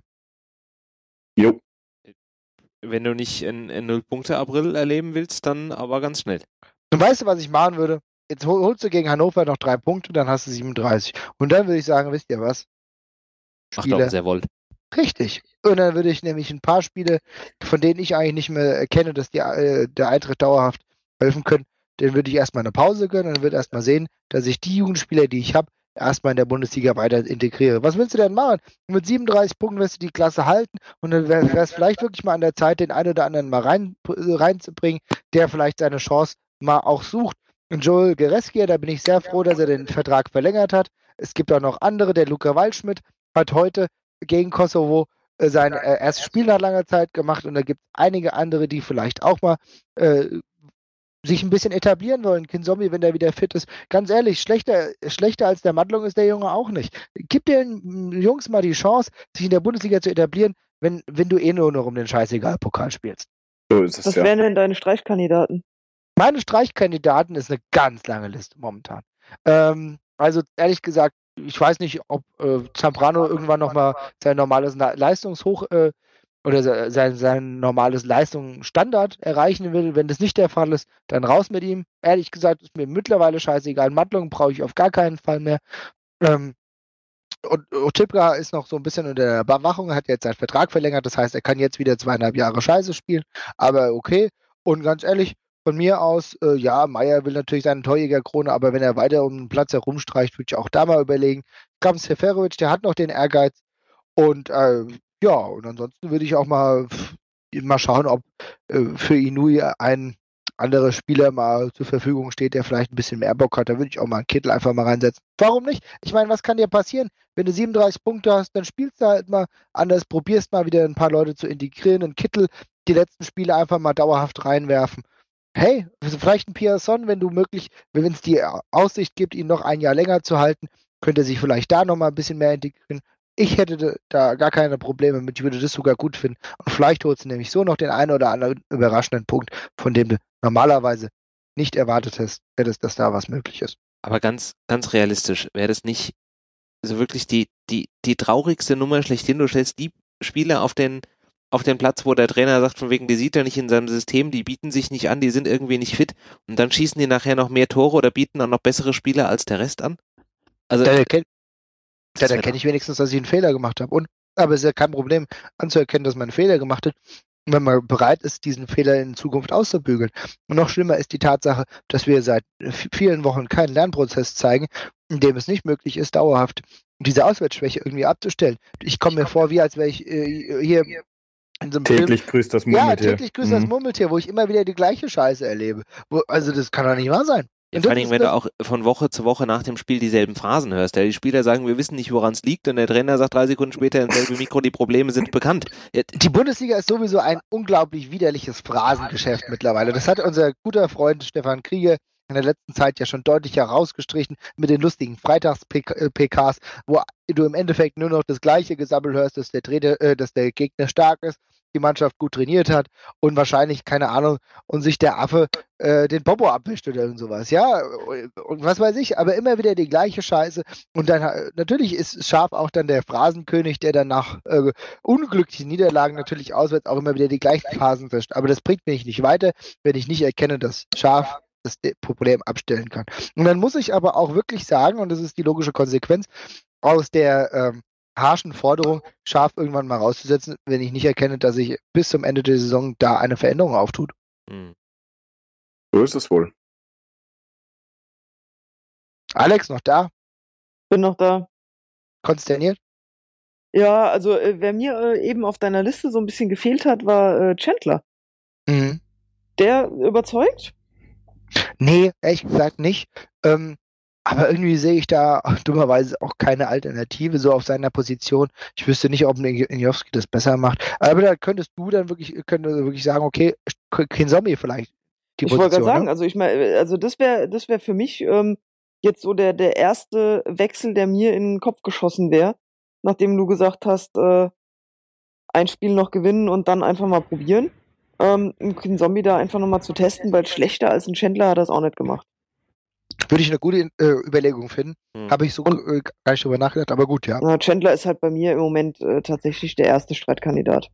Jo. Wenn du nicht in 0-Punkte-April erleben willst, dann aber ganz schnell. Und weißt du, was ich machen würde? Jetzt holst du gegen Hannover noch 3 Punkte, dann hast du 37. Und dann würde ich sagen, wisst ihr was? Macht doch sehr wohl. Richtig. Und dann würde ich nämlich ein paar Spiele, von denen ich eigentlich nicht mehr erkenne, dass die der Eintracht dauerhaft helfen können, den würde ich erstmal eine Pause gönnen und würde erstmal sehen, dass ich die Jugendspieler, die ich habe, erstmal in der Bundesliga weiter integriere. Was willst du denn machen? Mit 37 Punkten wirst du die Klasse halten und dann wäre es vielleicht wirklich mal an der Zeit, den einen oder anderen mal reinzubringen, der vielleicht seine Chance mal auch sucht. Und Joel Gereskier, da bin ich sehr froh, dass er den Vertrag verlängert hat. Es gibt auch noch andere, der Luca Waldschmidt hat heute gegen Kosovo sein erstes Spiel nach langer Zeit gemacht und da gibt es einige andere, die vielleicht auch mal sich ein bisschen etablieren wollen. Kinzombie, wenn der wieder fit ist. Ganz ehrlich, schlechter als der Madlung ist der Junge auch nicht. Gib den Jungs mal die Chance, sich in der Bundesliga zu etablieren, wenn du nur noch um den Scheißegal-Pokal spielst. So ist es. Was wären denn deine Streichkandidaten? Meine Streichkandidaten ist eine ganz lange Liste momentan. Also ehrlich gesagt, ich weiß nicht, ob Zambrano irgendwann nochmal sein normales Leistungshoch oder sein normales Leistungsstandard erreichen will. Wenn das nicht der Fall ist, dann raus mit ihm. Ehrlich gesagt, ist mir mittlerweile scheißegal. Mattlung brauche ich auf gar keinen Fall mehr. Und Otipka ist noch so ein bisschen unter der Überwachung, hat jetzt seinen Vertrag verlängert. Das heißt, er kann jetzt wieder 2,5 Jahre Scheiße spielen. Aber okay. Und ganz ehrlich, von mir aus, ja, Meier will natürlich seine Torjägerkrone, aber wenn er weiter um den Platz herumstreicht, würde ich auch da mal überlegen. Kam Seferovic, der hat noch den Ehrgeiz. Und ja, und ansonsten würde ich auch mal schauen, ob für Inui ein anderer Spieler mal zur Verfügung steht, der vielleicht ein bisschen mehr Bock hat. Da würde ich auch mal einen Kittel einfach mal reinsetzen. Warum nicht? Ich meine, was kann dir passieren? Wenn du 37 Punkte hast, dann spielst du halt mal anders, probierst mal wieder ein paar Leute zu integrieren, einen Kittel die letzten Spiele einfach mal dauerhaft reinwerfen. Hey, vielleicht ein Pierson, wenn es die Aussicht gibt, ihn noch ein Jahr länger zu halten, könnte er sich vielleicht da noch mal ein bisschen mehr integrieren. Ich hätte da gar keine Probleme mit, ich würde das sogar gut finden. Und vielleicht holst du nämlich so noch den einen oder anderen überraschenden Punkt, von dem du normalerweise nicht erwartet hättest, dass da was möglich ist. Aber ganz, ganz realistisch, wäre das nicht so wirklich die traurigste Nummer schlechthin? Du stellst die Spieler auf den Platz, wo der Trainer sagt, von wegen, die sieht er nicht in seinem System, die bieten sich nicht an, die sind irgendwie nicht fit und dann schießen die nachher noch mehr Tore oder bieten auch noch bessere Spieler als der Rest an? Also da erkenne ich wenigstens, dass ich einen Fehler gemacht habe. Aber es ist ja kein Problem anzuerkennen, dass man einen Fehler gemacht hat, wenn man bereit ist, diesen Fehler in Zukunft auszubügeln. Und noch schlimmer ist die Tatsache, dass wir seit vielen Wochen keinen Lernprozess zeigen, in dem es nicht möglich ist, dauerhaft diese Auswärtsschwäche irgendwie abzustellen. Ich komme mir vor, wie als wäre ich hier in so einem täglich Film. Grüßt das Murmeltier. Ja, täglich grüßt das Murmeltier, wo ich immer wieder die gleiche Scheiße erlebe. Also das kann doch nicht wahr sein. Ja, vor allem, wenn du auch von Woche zu Woche nach dem Spiel dieselben Phrasen hörst. Ja, die Spieler sagen, wir wissen nicht, woran es liegt, und der Trainer sagt 3 Sekunden später ins selbe Mikro, die Probleme sind bekannt. Die Bundesliga ist sowieso ein unglaublich widerliches Phrasengeschäft mittlerweile. Das hat unser guter Freund Stefan Krieger in der letzten Zeit ja schon deutlich herausgestrichen mit den lustigen Freitags-PKs, wo du im Endeffekt nur noch das gleiche Gesabbel hörst, dass der Gegner stark ist, die Mannschaft gut trainiert hat und wahrscheinlich, keine Ahnung, und sich der Affe den Popo abwischt oder irgend sowas, ja, und was weiß ich, aber immer wieder die gleiche Scheiße. Und dann natürlich ist Schaf auch dann der Phrasenkönig, der dann nach unglücklichen Niederlagen natürlich auswärts auch immer wieder die gleichen Phasen fischt. Aber das bringt mich nicht weiter, wenn ich nicht erkenne, dass Schaf das Problem abstellen kann. Und dann muss ich aber auch wirklich sagen, und das ist die logische Konsequenz aus der harschen Forderung, Schaf irgendwann mal rauszusetzen, wenn ich nicht erkenne, dass sich bis zum Ende der Saison da eine Veränderung auftut. So ist es wohl. Alex, noch da? Bin noch da. Konsterniert? Ja, also wer mir eben auf deiner Liste so ein bisschen gefehlt hat, war Chandler. Mhm. Der überzeugt? Nee, ehrlich gesagt nicht. Aber irgendwie sehe ich da dummerweise auch keine Alternative so auf seiner Position. Ich wüsste nicht, ob Njowski das besser macht. Aber da könntest du dann wirklich sagen, okay, kein Zombie vielleicht. die Ich wollte Position. gerade sagen, Ne? also ich meine, also das wär für mich jetzt so der erste Wechsel, der mir in den Kopf geschossen wäre, nachdem du gesagt hast, ein Spiel noch gewinnen und dann einfach mal probieren. Einen Zombie da einfach nochmal zu testen, weil schlechter als ein Chandler hat er es auch nicht gemacht. Würde ich eine gute Überlegung finden. Habe ich so Und- gar nicht drüber nachgedacht, aber gut, ja. Chandler ist halt bei mir im Moment tatsächlich der erste Streitkandidat.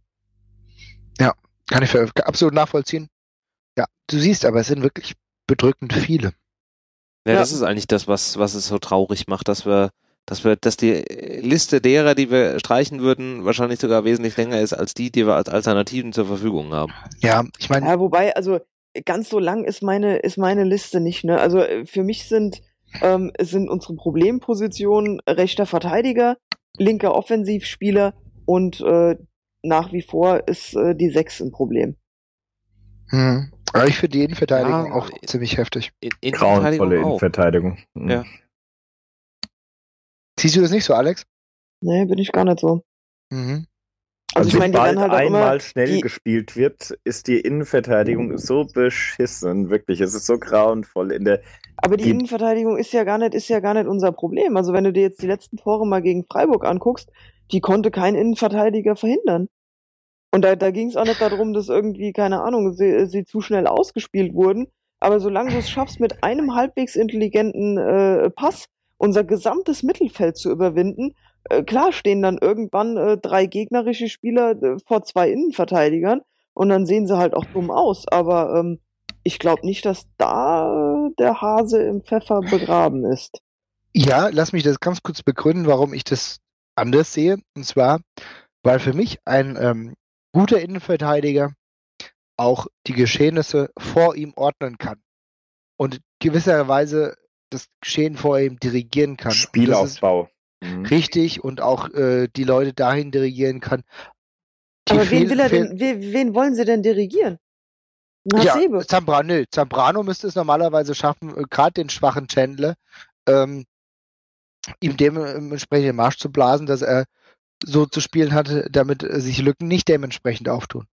Kann ich absolut nachvollziehen. Ja, du siehst aber, es sind wirklich bedrückend viele. Ja, Ja. das ist eigentlich das, was es so traurig macht, dass die Liste derer, die wir streichen würden, wahrscheinlich sogar wesentlich länger ist als die wir als Alternativen zur Verfügung haben. Ja, ich meine, Ja, wobei, also ganz so lang ist meine Liste nicht, ne? Also für mich sind unsere Problempositionen rechter Verteidiger, linker Offensivspieler und nach wie vor ist die 6 ein Problem. aber ich finde die Innenverteidigung Ja, auch ziemlich heftig. Grauenvolle auch. Innenverteidigung. Ja. Siehst du das nicht so, Alex? Nee, bin ich gar nicht so. Mhm. Also ich meine, die werden halt auch immer einmal schnell gespielt wird, ist die Innenverteidigung so beschissen, wirklich. Es ist so grauenvoll aber die Innenverteidigung ist ja gar nicht unser Problem. Also wenn du dir jetzt die letzten Tore mal gegen Freiburg anguckst, die konnte kein Innenverteidiger verhindern. Und da ging es auch nicht darum, dass irgendwie, keine Ahnung, sie zu schnell ausgespielt wurden. Aber solange du es schaffst, mit einem halbwegs intelligenten Pass unser gesamtes Mittelfeld zu überwinden, klar stehen dann irgendwann 3 gegnerische Spieler vor 2 Innenverteidigern und dann sehen sie halt auch dumm aus. Aber ich glaube nicht, dass da der Hase im Pfeffer begraben ist. Ja, lass mich das ganz kurz begründen, warum ich das anders sehe. Und zwar, weil für mich ein guter Innenverteidiger auch die Geschehnisse vor ihm ordnen kann und gewisserweise das Geschehen vor ihm dirigieren kann. Spielaufbau. Richtig und auch die Leute dahin dirigieren kann. Aber wen wollen sie denn dirigieren? Ja, Zambrano müsste es normalerweise schaffen, gerade den schwachen Chandler, ihm dementsprechend den Marsch zu blasen, dass er so zu spielen hat, damit sich Lücken nicht dementsprechend auftun.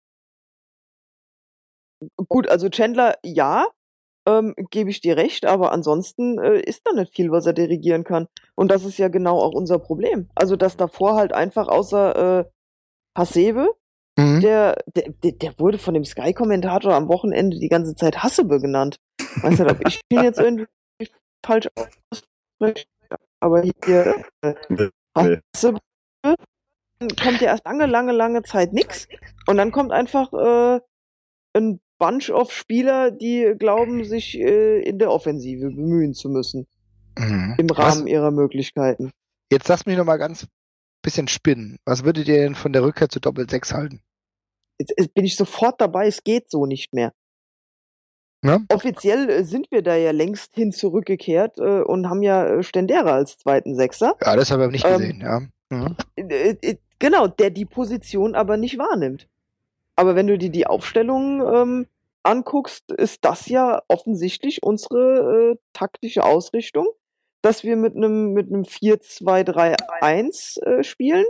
Gut, also Chandler, ja, gebe ich dir recht, aber ansonsten ist da nicht viel, was er dirigieren kann. Und das ist ja genau auch unser Problem. Also, dass davor halt einfach außer Hasebe, der wurde von dem Sky-Kommentator am Wochenende die ganze Zeit Hassebe genannt. Weiß nicht, ob ich ihn jetzt irgendwie falsch ausspreche, aber hier Hassebe, kommt ja erst lange Zeit nix und dann kommt einfach ein Bunch of Spieler, die glauben, sich in der Offensive bemühen zu müssen. Im Rahmen ihrer Möglichkeiten. Jetzt lass mich noch mal ganz bisschen spinnen. Was würdet ihr denn von der Rückkehr zu Doppel-6 halten? Jetzt bin ich sofort dabei, es geht so nicht mehr. Ja? Offiziell sind wir da ja längst hin zurückgekehrt und haben ja Stendera als zweiten Sechser. Ja, das haben wir nicht gesehen, ja. Genau, der die Position aber nicht wahrnimmt. Aber wenn du dir die Aufstellung anguckst, ist das ja offensichtlich unsere taktische Ausrichtung, dass wir mit einem 4-2-3-1 spielen.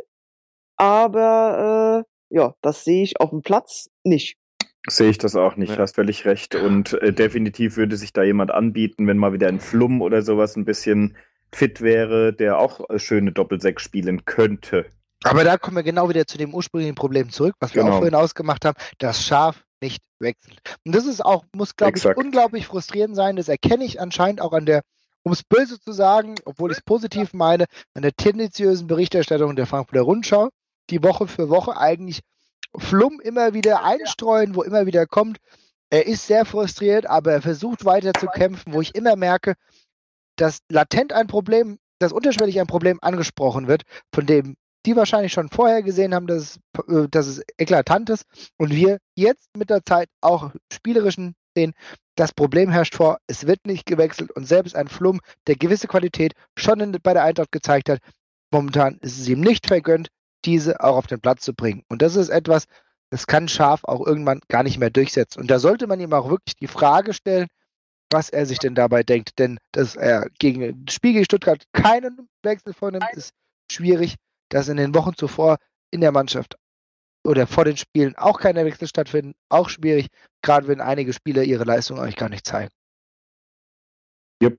Aber ja, das sehe ich auf dem Platz nicht. Sehe ich das auch nicht, hast völlig recht. Und definitiv würde sich da jemand anbieten, wenn mal wieder ein Flum oder sowas ein bisschen fit wäre, der auch schöne Doppel-6 spielen könnte. Aber da kommen wir genau wieder zu dem ursprünglichen Problem zurück, was wir auch vorhin ausgemacht haben, dass Schaf nicht wechselt. Und das ist auch, muss, glaube ich, unglaublich frustrierend sein. Das erkenne ich anscheinend auch an der, um es böse zu sagen, obwohl ich es positiv meine, an der tendenziösen Berichterstattung der Frankfurter Rundschau, die Woche für Woche eigentlich Flum immer wieder einstreuen, wo immer wieder kommt. Er ist sehr frustriert, aber er versucht weiter zu kämpfen, wo ich immer merke, dass latent ein Problem, dass unterschwellig ein Problem angesprochen wird, von dem die wahrscheinlich schon vorher gesehen haben, dass es eklatant ist und wir jetzt mit der Zeit auch spielerischen sehen, das Problem herrscht vor, es wird nicht gewechselt und selbst ein Flum, der gewisse Qualität schon bei der Eintracht gezeigt hat, momentan ist es ihm nicht vergönnt, diese auch auf den Platz zu bringen. Und das ist etwas, das kann Schaf auch irgendwann gar nicht mehr durchsetzen. Und da sollte man ihm auch wirklich die Frage stellen, was er sich denn dabei denkt. Denn dass er gegen das Spiel gegen Stuttgart keinen Wechsel vornimmt, ist schwierig. Dass in den Wochen zuvor in der Mannschaft oder vor den Spielen auch keine Wechsel stattfinden, auch schwierig, gerade wenn einige Spieler ihre Leistung euch gar nicht zeigen. Yep.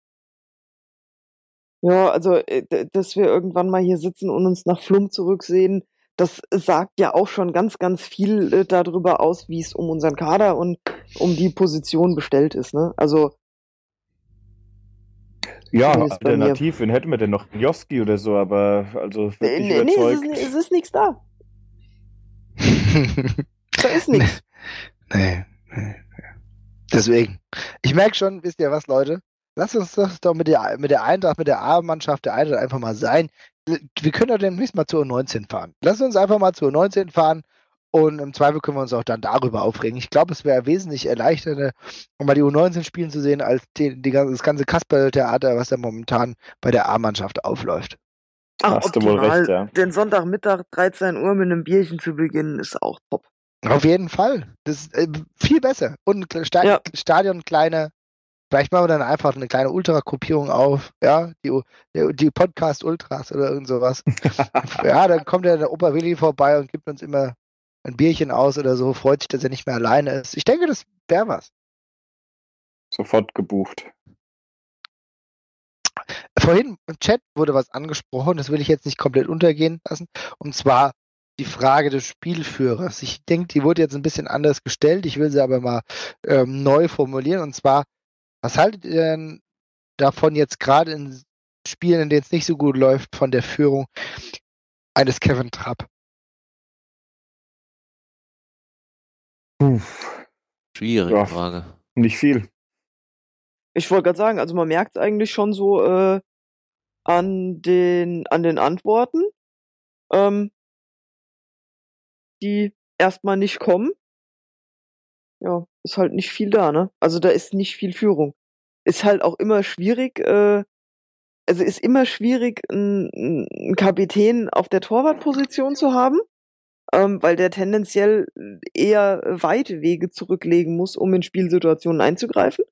Ja, also, dass wir irgendwann mal hier sitzen und uns nach Flum zurücksehen, das sagt ja auch schon ganz, ganz viel darüber aus, wie es um unseren Kader und um die Position bestellt ist, ne? Also. Ja, alternativ, wen hätten wir denn noch? Joski oder so, aber also wirklich überzeugt. Nee, es ist nichts da. Da ist nichts. Nee. Deswegen. Ich merke schon, wisst ihr was, Leute? Lasst uns das doch mit der Eintracht, mit der A-Mannschaft der Eintracht einfach mal sein. Wir können doch demnächst mal zur U19 fahren. Lasst uns einfach mal zur U19 fahren und im Zweifel können wir uns auch dann darüber aufregen. Ich glaube, es wäre wesentlich erleichternder, um mal die U19 spielen zu sehen, als das ganze Kasperl-Theater, was da momentan bei der A-Mannschaft aufläuft. Ach, hast optimal. Du wohl recht, ja. Den Sonntagmittag 13 Uhr mit einem Bierchen zu beginnen, ist auch top. Auf jeden Fall. Das ist viel besser. Und Stadion kleiner. Vielleicht machen wir dann einfach eine kleine Ultra-Gruppierung auf. Ja, die Podcast-Ultras oder irgend sowas. Ja, dann kommt der Opa Willi vorbei und gibt uns immer ein Bierchen aus oder so. Freut sich, dass er nicht mehr alleine ist. Ich denke, das wäre was. Sofort gebucht. Vorhin im Chat wurde was angesprochen, das will ich jetzt nicht komplett untergehen lassen. Und zwar die Frage des Spielführers. Ich denke, die wurde jetzt ein bisschen anders gestellt. Ich will sie aber mal neu formulieren. Und zwar, was haltet ihr denn davon jetzt gerade in Spielen, in denen es nicht so gut läuft, von der Führung eines Kevin Trapp? Schwierige Frage. Nicht viel. Ich wollte gerade sagen, also man merkt es eigentlich schon so an den Antworten, die erstmal nicht kommen. Ja, ist halt nicht viel da, ne? Also da ist nicht viel Führung. Ist halt auch immer schwierig, ist immer schwierig, einen Kapitän auf der Torwartposition zu haben, weil der tendenziell eher weite Wege zurücklegen muss, um in Spielsituationen einzugreifen.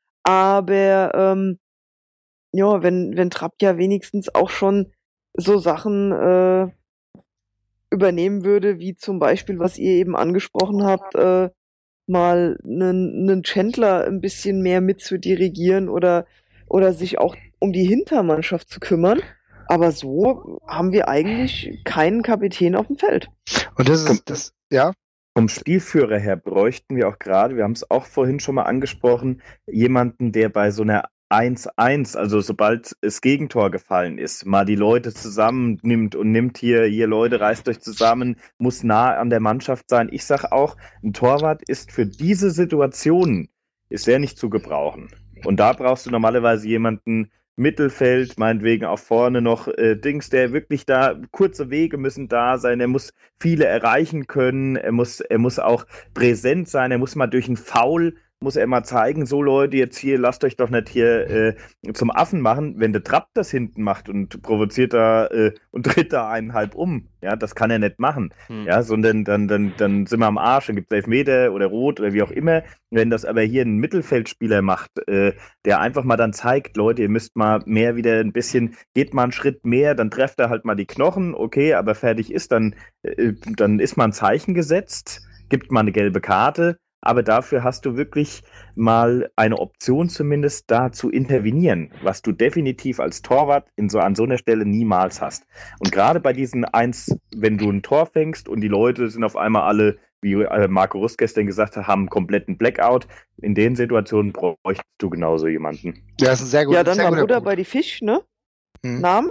Aber ja, wenn Trapp ja wenigstens auch schon so Sachen übernehmen würde, wie zum Beispiel, was ihr eben angesprochen habt, mal einen Chandler ein bisschen mehr mitzudirigieren oder sich auch um die Hintermannschaft zu kümmern. Aber so haben wir eigentlich keinen Kapitän auf dem Feld. Und das ist das, ja? Vom Spielführer her bräuchten wir auch gerade, wir haben es auch vorhin schon mal angesprochen, jemanden, der bei so einer 1-1, also sobald das Gegentor gefallen ist, mal die Leute zusammennimmt und nimmt hier Leute, reißt euch zusammen, muss nah an der Mannschaft sein. Ich sag auch, ein Torwart ist für diese Situationen, ist sehr nicht zu gebrauchen. Und da brauchst du normalerweise jemanden, Mittelfeld, meinetwegen auch vorne noch Dings, der wirklich da, kurze Wege müssen da sein, er muss viele erreichen können, er muss auch präsent sein, er muss mal durch einen Foul, muss er mal zeigen, so Leute, jetzt hier, lasst euch doch nicht hier zum Affen machen, wenn der Trapp das hinten macht und provoziert da und dreht da einen halb um, ja, das kann er nicht machen, ja, sondern dann sind wir am Arsch, dann gibt es Elfmeter oder Rot oder wie auch immer. Wenn das aber hier ein Mittelfeldspieler macht, der einfach mal dann zeigt, Leute, ihr müsst mal mehr wieder ein bisschen, geht mal einen Schritt mehr, dann trefft er halt mal die Knochen, okay, aber fertig ist, dann ist mal ein Zeichen gesetzt, gibt mal eine gelbe Karte, aber dafür hast du wirklich mal eine Option zumindest da zu intervenieren, was du definitiv als Torwart an so einer Stelle niemals hast. Und gerade bei diesen wenn du ein Tor fängst und die Leute sind auf einmal alle, wie Marco Rust gestern gesagt hat, haben einen kompletten Blackout, in den Situationen bräuchtest du genauso jemanden. Ja, das ist ein sehr gut. Ja, dann war Buddha bei die Fisch, ne? Namen?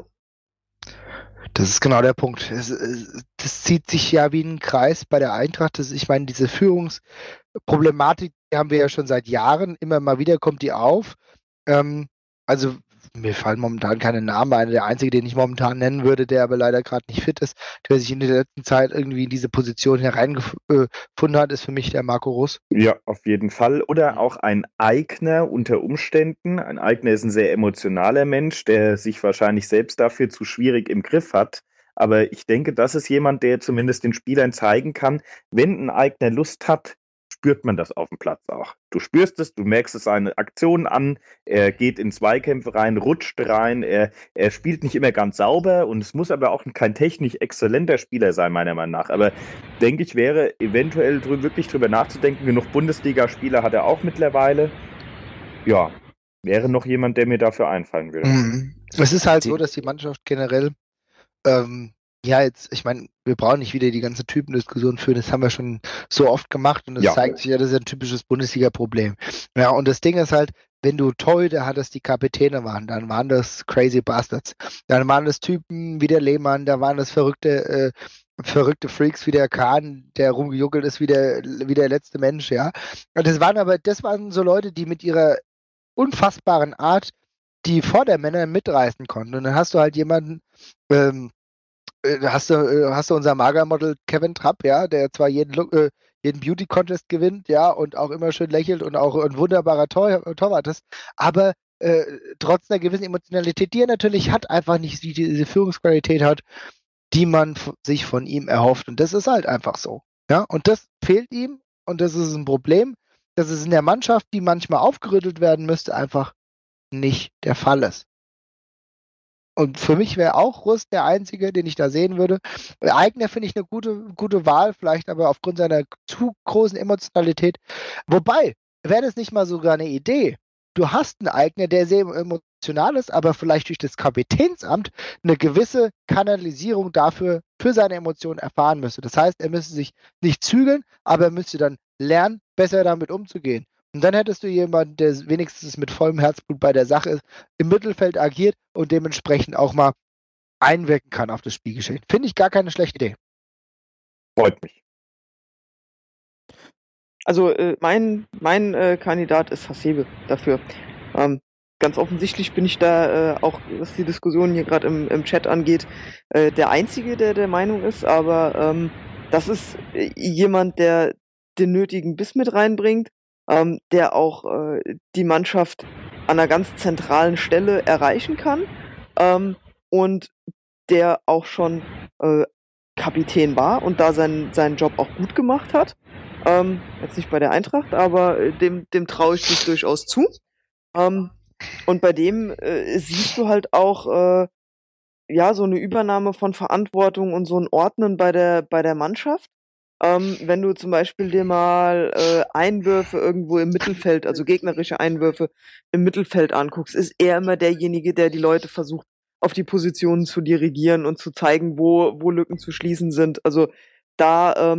Das ist genau der Punkt. Das zieht sich ja wie ein Kreis bei der Eintracht. Ich meine, diese Führungsproblematik, die haben wir ja schon seit Jahren. Immer mal wieder kommt die auf. Also mir fallen momentan keine Namen ein. Der einzige, den ich momentan nennen würde, der aber leider gerade nicht fit ist, der sich in der letzten Zeit irgendwie in diese Position hereingefunden hat, ist für mich der Marco Rus. Ja, auf jeden Fall. Oder auch ein Eigner unter Umständen. Ein Eigner ist ein sehr emotionaler Mensch, der sich wahrscheinlich selbst dafür zu schwierig im Griff hat. Aber ich denke, das ist jemand, der zumindest den Spielern zeigen kann, wenn ein Eigner Lust hat, spürt man das auf dem Platz auch. Du spürst es, du merkst es seine Aktionen an, er geht in Zweikämpfe rein, rutscht rein, er spielt nicht immer ganz sauber und es muss aber auch kein technisch exzellenter Spieler sein, meiner Meinung nach. Aber denke ich, wäre eventuell wirklich drüber nachzudenken, genug Bundesligaspieler hat er auch mittlerweile. Ja, wäre noch jemand, der mir dafür einfallen würde. Es ist halt so, dass die Mannschaft generell ich meine, wir brauchen nicht wieder die ganze Typendiskussion führen, das haben wir schon so oft gemacht und es zeigt sich ja, das ist ein typisches Bundesliga-Problem. Ja, und das Ding ist halt, wenn du Torhüter hattest, die Kapitäne waren, dann waren das crazy Bastards. Dann waren das Typen wie der Lehmann, da waren das verrückte Freaks wie der Kahn, der rumgejuckelt ist wie der letzte Mensch, ja. Und das waren so Leute, die mit ihrer unfassbaren Art die Vordermänner mitreißen konnten. Und dann hast du halt jemanden, hast du unser Magermodel Kevin Trapp, ja, der zwar jeden Beauty-Contest gewinnt, ja, und auch immer schön lächelt und auch ein wunderbarer Torwart ist, aber trotz einer gewissen Emotionalität, die er natürlich hat, einfach nicht diese Führungsqualität hat, die man sich von ihm erhofft. Und das ist halt einfach so. Ja, und das fehlt ihm und das ist ein Problem, dass es in der Mannschaft, die manchmal aufgerüttelt werden müsste, einfach nicht der Fall ist. Und für mich wäre auch Rust der Einzige, den ich da sehen würde. Eigner finde ich eine gute Wahl, vielleicht aber aufgrund seiner zu großen Emotionalität. Wobei, wäre das nicht mal sogar eine Idee? Du hast einen Eigner, der sehr emotional ist, aber vielleicht durch das Kapitänsamt eine gewisse Kanalisierung dafür für seine Emotionen erfahren müsste. Das heißt, er müsste sich nicht zügeln, aber er müsste dann lernen, besser damit umzugehen. Und dann hättest du jemanden, der wenigstens mit vollem Herzblut bei der Sache ist, im Mittelfeld agiert und dementsprechend auch mal einwirken kann auf das Spielgeschehen. Finde ich gar keine schlechte Idee. Freut mich. Also mein Kandidat ist Hasebe dafür. Ganz offensichtlich bin ich da auch, was die Diskussion hier gerade im Chat angeht, der Einzige, der der Meinung ist, aber das ist jemand, der den nötigen Biss mit reinbringt, der auch die Mannschaft an einer ganz zentralen Stelle erreichen kann und der auch schon Kapitän war und da seinen Job auch gut gemacht hat. Jetzt nicht bei der Eintracht, aber dem traue ich das durchaus zu. Und bei dem siehst du halt auch so eine Übernahme von Verantwortung und so ein Ordnen bei der Mannschaft. Wenn du zum Beispiel dir mal Einwürfe irgendwo im Mittelfeld, also gegnerische Einwürfe im Mittelfeld anguckst, ist er immer derjenige, der die Leute versucht, auf die Positionen zu dirigieren und zu zeigen, wo Lücken zu schließen sind. Also da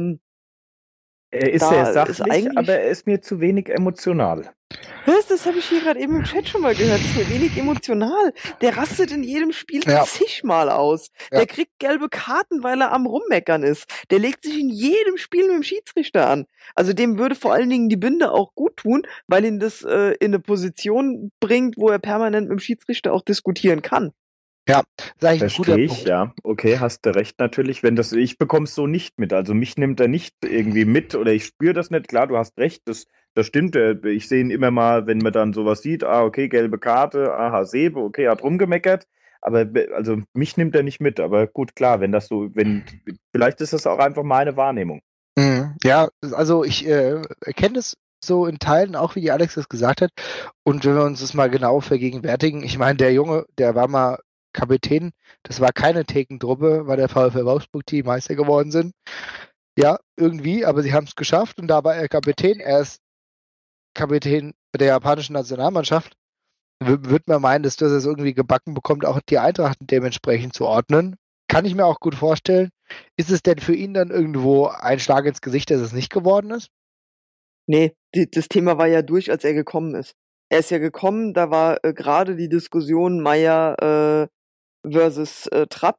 er ist sehr sachlich, aber er ist mir zu wenig emotional. Das habe ich hier gerade eben im Chat schon mal gehört. Zu wenig emotional. Der rastet in jedem Spiel zigmal aus. Ja. Der kriegt gelbe Karten, weil er am Rummeckern ist. Der legt sich in jedem Spiel mit dem Schiedsrichter an. Also dem würde vor allen Dingen die Binde auch gut tun, weil ihn das in eine Position bringt, wo er permanent mit dem Schiedsrichter auch diskutieren kann. Ja, sag ich ein guter Verstehe ich, Punkt. ja. Okay, hast du recht natürlich. Ich bekomme es so nicht mit. Also mich nimmt er nicht irgendwie mit oder ich spüre das nicht. Klar, du hast recht, das stimmt. Ich sehe ihn immer mal, wenn man dann sowas sieht, okay, gelbe Karte, Hasebe, okay, hat rumgemeckert. Aber also mich nimmt er nicht mit. Aber gut, klar, vielleicht ist das auch einfach meine Wahrnehmung. Ja, also ich erkenne es so in Teilen auch, wie die Alex das gesagt hat. Und wenn wir uns das mal genau vergegenwärtigen, ich meine, der Junge, der war mal Kapitän, das war keine Thekentruppe, weil der VfL Wolfsburg die Meister geworden sind. Ja, irgendwie, aber sie haben es geschafft und da war er Kapitän. Er ist Kapitän der japanischen Nationalmannschaft. Würde man meinen, dass das es irgendwie gebacken bekommt, auch die Eintracht dementsprechend zu ordnen. Kann ich mir auch gut vorstellen. Ist es denn für ihn dann irgendwo ein Schlag ins Gesicht, dass es nicht geworden ist? Nee, das Thema war ja durch, als er gekommen ist. Er ist ja gekommen, da war gerade die Diskussion Meier versus Trapp.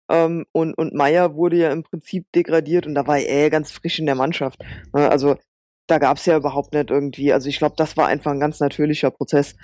Und Meier wurde ja im Prinzip degradiert und da war er ganz frisch in der Mannschaft. Also da gab's ja überhaupt nicht irgendwie, also ich glaube, das war einfach ein ganz natürlicher Prozess.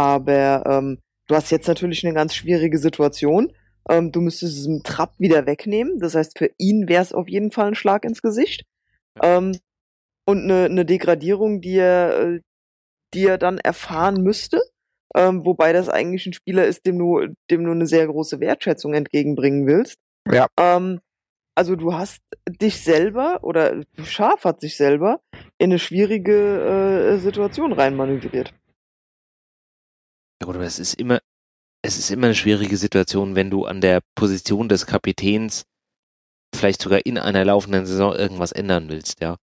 Aber du hast jetzt natürlich eine ganz schwierige Situation. Du müsstest diesen Trapp wieder wegnehmen. Das heißt, für ihn wäre es auf jeden Fall ein Schlag ins Gesicht. Und eine Degradierung, die er dann erfahren müsste. Wobei das eigentlich ein Spieler ist, dem du eine sehr große Wertschätzung entgegenbringen willst. Ja. Also du hast dich selber, oder Schaf hat sich selber in eine schwierige Situation reinmanövriert. Ja gut, aber es ist immer eine schwierige Situation, wenn du an der Position des Kapitäns vielleicht sogar in einer laufenden Saison irgendwas ändern willst, ja.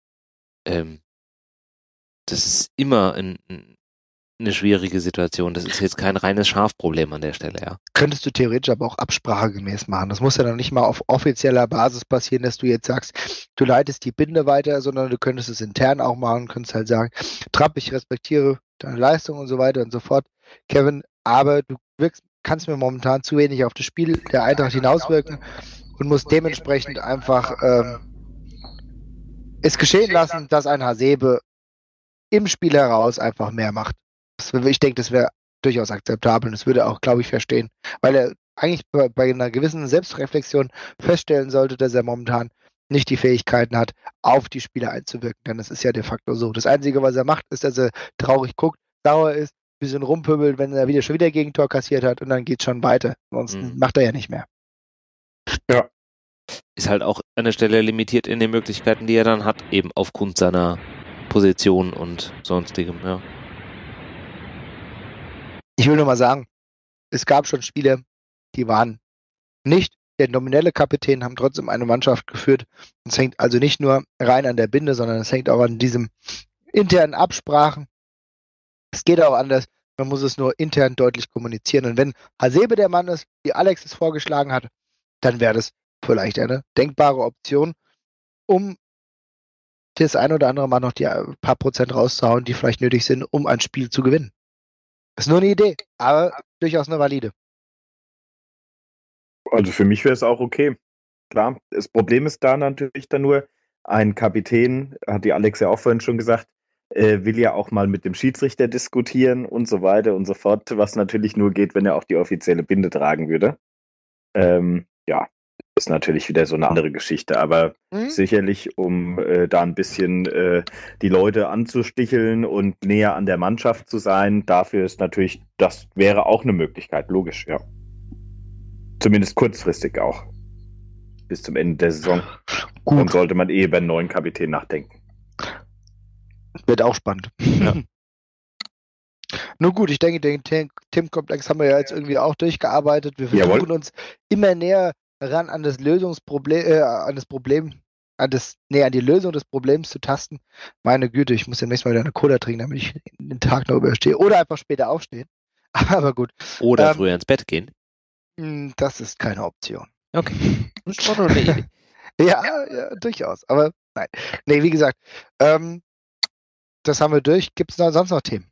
Das ist immer eine schwierige Situation. Das ist jetzt kein reines Schafproblem an der Stelle, ja. Könntest du theoretisch aber auch absprachegemäß machen. Das muss ja dann nicht mal auf offizieller Basis passieren, dass du jetzt sagst, du leitest die Binde weiter, sondern du könntest es intern auch machen, könntest halt sagen, Trapp, ich respektiere deine Leistung und so weiter und so fort. Kevin, aber du kannst mir momentan zu wenig auf das Spiel der Eintracht hinauswirken und musst dementsprechend einfach es geschehen lassen, dass ein Hasebe im Spiel heraus einfach mehr macht. Ich denke, das wäre durchaus akzeptabel und das würde auch, glaube ich, verstehen, weil er eigentlich bei einer gewissen Selbstreflexion feststellen sollte, dass er momentan nicht die Fähigkeiten hat, auf die Spieler einzuwirken, denn das ist ja de facto so. Das Einzige, was er macht, ist, dass er traurig guckt, sauer ist, ein bisschen rumpümmelt, wenn er schon wieder Gegentor kassiert hat und dann geht es schon weiter. Ansonsten macht er ja nicht mehr. Ja. Ist halt auch an der Stelle limitiert in den Möglichkeiten, die er dann hat, eben aufgrund seiner Position und sonstigem, ja. Ich will nur mal sagen, es gab schon Spiele, die waren nicht der nominelle Kapitän, haben trotzdem eine Mannschaft geführt. Es hängt also nicht nur rein an der Binde, sondern es hängt auch an diesem internen Absprachen. Es geht auch anders. Man muss es nur intern deutlich kommunizieren. Und wenn Hasebe der Mann ist, wie Alex es vorgeschlagen hat, dann wäre das vielleicht eine denkbare Option, um das ein oder andere Mal noch die paar Prozent rauszuhauen, die vielleicht nötig sind, um ein Spiel zu gewinnen. Das ist nur eine Idee, aber durchaus eine valide. Also für mich wäre es auch okay. Klar, das Problem ist da natürlich dann nur, ein Kapitän, hat die Alex ja auch vorhin schon gesagt, will ja auch mal mit dem Schiedsrichter diskutieren und so weiter und so fort, was natürlich nur geht, wenn er auch die offizielle Binde tragen würde. Ja, ist natürlich wieder so eine andere Geschichte, aber sicherlich, um da ein bisschen die Leute anzusticheln und näher an der Mannschaft zu sein, dafür ist natürlich, das wäre auch eine Möglichkeit, logisch, ja. Zumindest kurzfristig auch. Bis zum Ende der Saison. Gut. Dann sollte man über einen neuen Kapitän nachdenken. Wird auch spannend. Ja. Nur gut, ich denke, den Themenkomplex haben wir ja jetzt irgendwie auch durchgearbeitet. Wir versuchen uns immer näher ran an das Lösungsproblem, an die Lösung des Problems zu tasten. Meine Güte, ich muss demnächst mal wieder eine Cola trinken, damit ich den Tag noch überstehe. Oder einfach später aufstehen. Aber gut. Oder früher ins Bett gehen. Das ist keine Option. Okay. Das ist doch noch eine Idee. Ja, durchaus. Aber nein. Nee, wie gesagt, das haben wir durch. Gibt es da sonst noch Themen?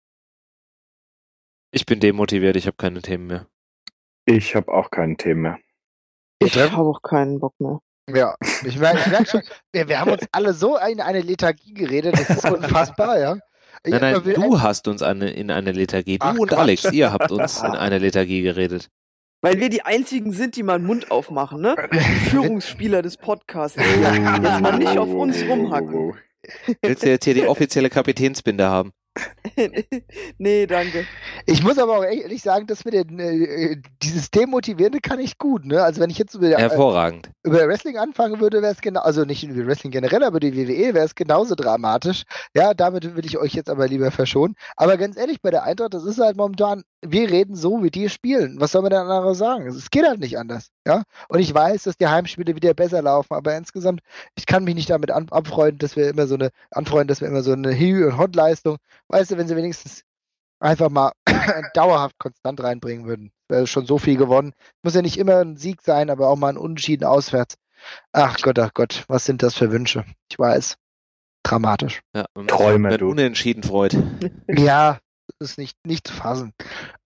Ich bin demotiviert, ich habe keine Themen mehr. Ich habe auch keine Themen mehr. Ich habe auch keinen Bock mehr. Ja, ich merke schon, wir haben uns alle so in eine Lethargie geredet, das ist unfassbar, ja. Nein, du hast uns in eine Lethargie. Du und Alex, ihr habt uns in eine Lethargie geredet. Weil wir die einzigen sind, die mal den Mund aufmachen, ne? Die Führungsspieler des Podcasts. Jetzt mal nicht auf uns rumhacken. Willst du jetzt hier die offizielle Kapitänsbinde haben? Nee, danke. Ich muss aber auch ehrlich sagen, dass dieses Demotivierende kann ich gut, ne? Also wenn ich jetzt hervorragend. Über Wrestling anfangen würde, wäre es genau, also nicht über Wrestling generell, aber die WWE wäre es genauso dramatisch. Ja, damit will ich euch jetzt aber lieber verschonen. Aber ganz ehrlich, bei der Eintracht, das ist halt momentan, wir reden so, wie die spielen. Was soll man denn anderes sagen? Es geht halt nicht anders, ja? Und ich weiß, dass die Heimspiele wieder besser laufen, aber insgesamt, ich kann mich nicht damit anfreunden, dass wir immer so eine Hü- und Hot-Leistung, weißt du, wenn sie wenigstens einfach mal dauerhaft konstant reinbringen würden. Wäre schon so viel gewonnen. Muss ja nicht immer ein Sieg sein, aber auch mal ein Unentschieden auswärts. Ach Gott, was sind das für Wünsche? Ich weiß. Dramatisch. Ja, wenn du unentschieden freut. Ja, das ist nicht zu fassen.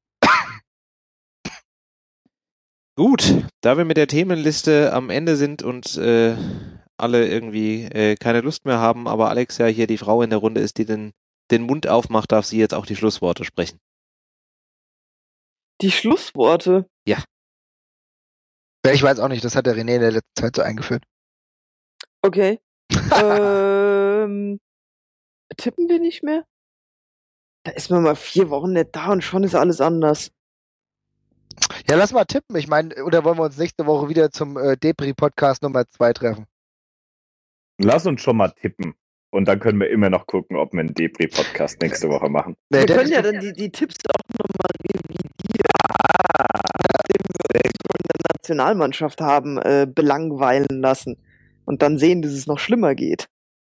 Gut, da wir mit der Themenliste am Ende sind und alle irgendwie keine Lust mehr haben, aber Alex ja hier die Frau in der Runde ist, die den Mund aufmacht, darf sie jetzt auch die Schlussworte sprechen. Die Schlussworte? Ja. Ich weiß auch nicht, das hat der René in der letzten Zeit so eingeführt. Okay. Tippen wir nicht mehr? Da ist man mal 4 Wochen nicht da und schon ist alles anders. Ja, lass mal tippen. Ich meine, oder wollen wir uns nächste Woche wieder zum Depri-Podcast Nummer 2 treffen? Lass uns schon mal tippen. Und dann können wir immer noch gucken, ob wir einen Debris-Podcast nächste Woche machen. Wir können ja dann die Tipps auch nochmal revidieren, nachdem wir uns von der Nationalmannschaft haben belangweilen lassen und dann sehen, dass es noch schlimmer geht.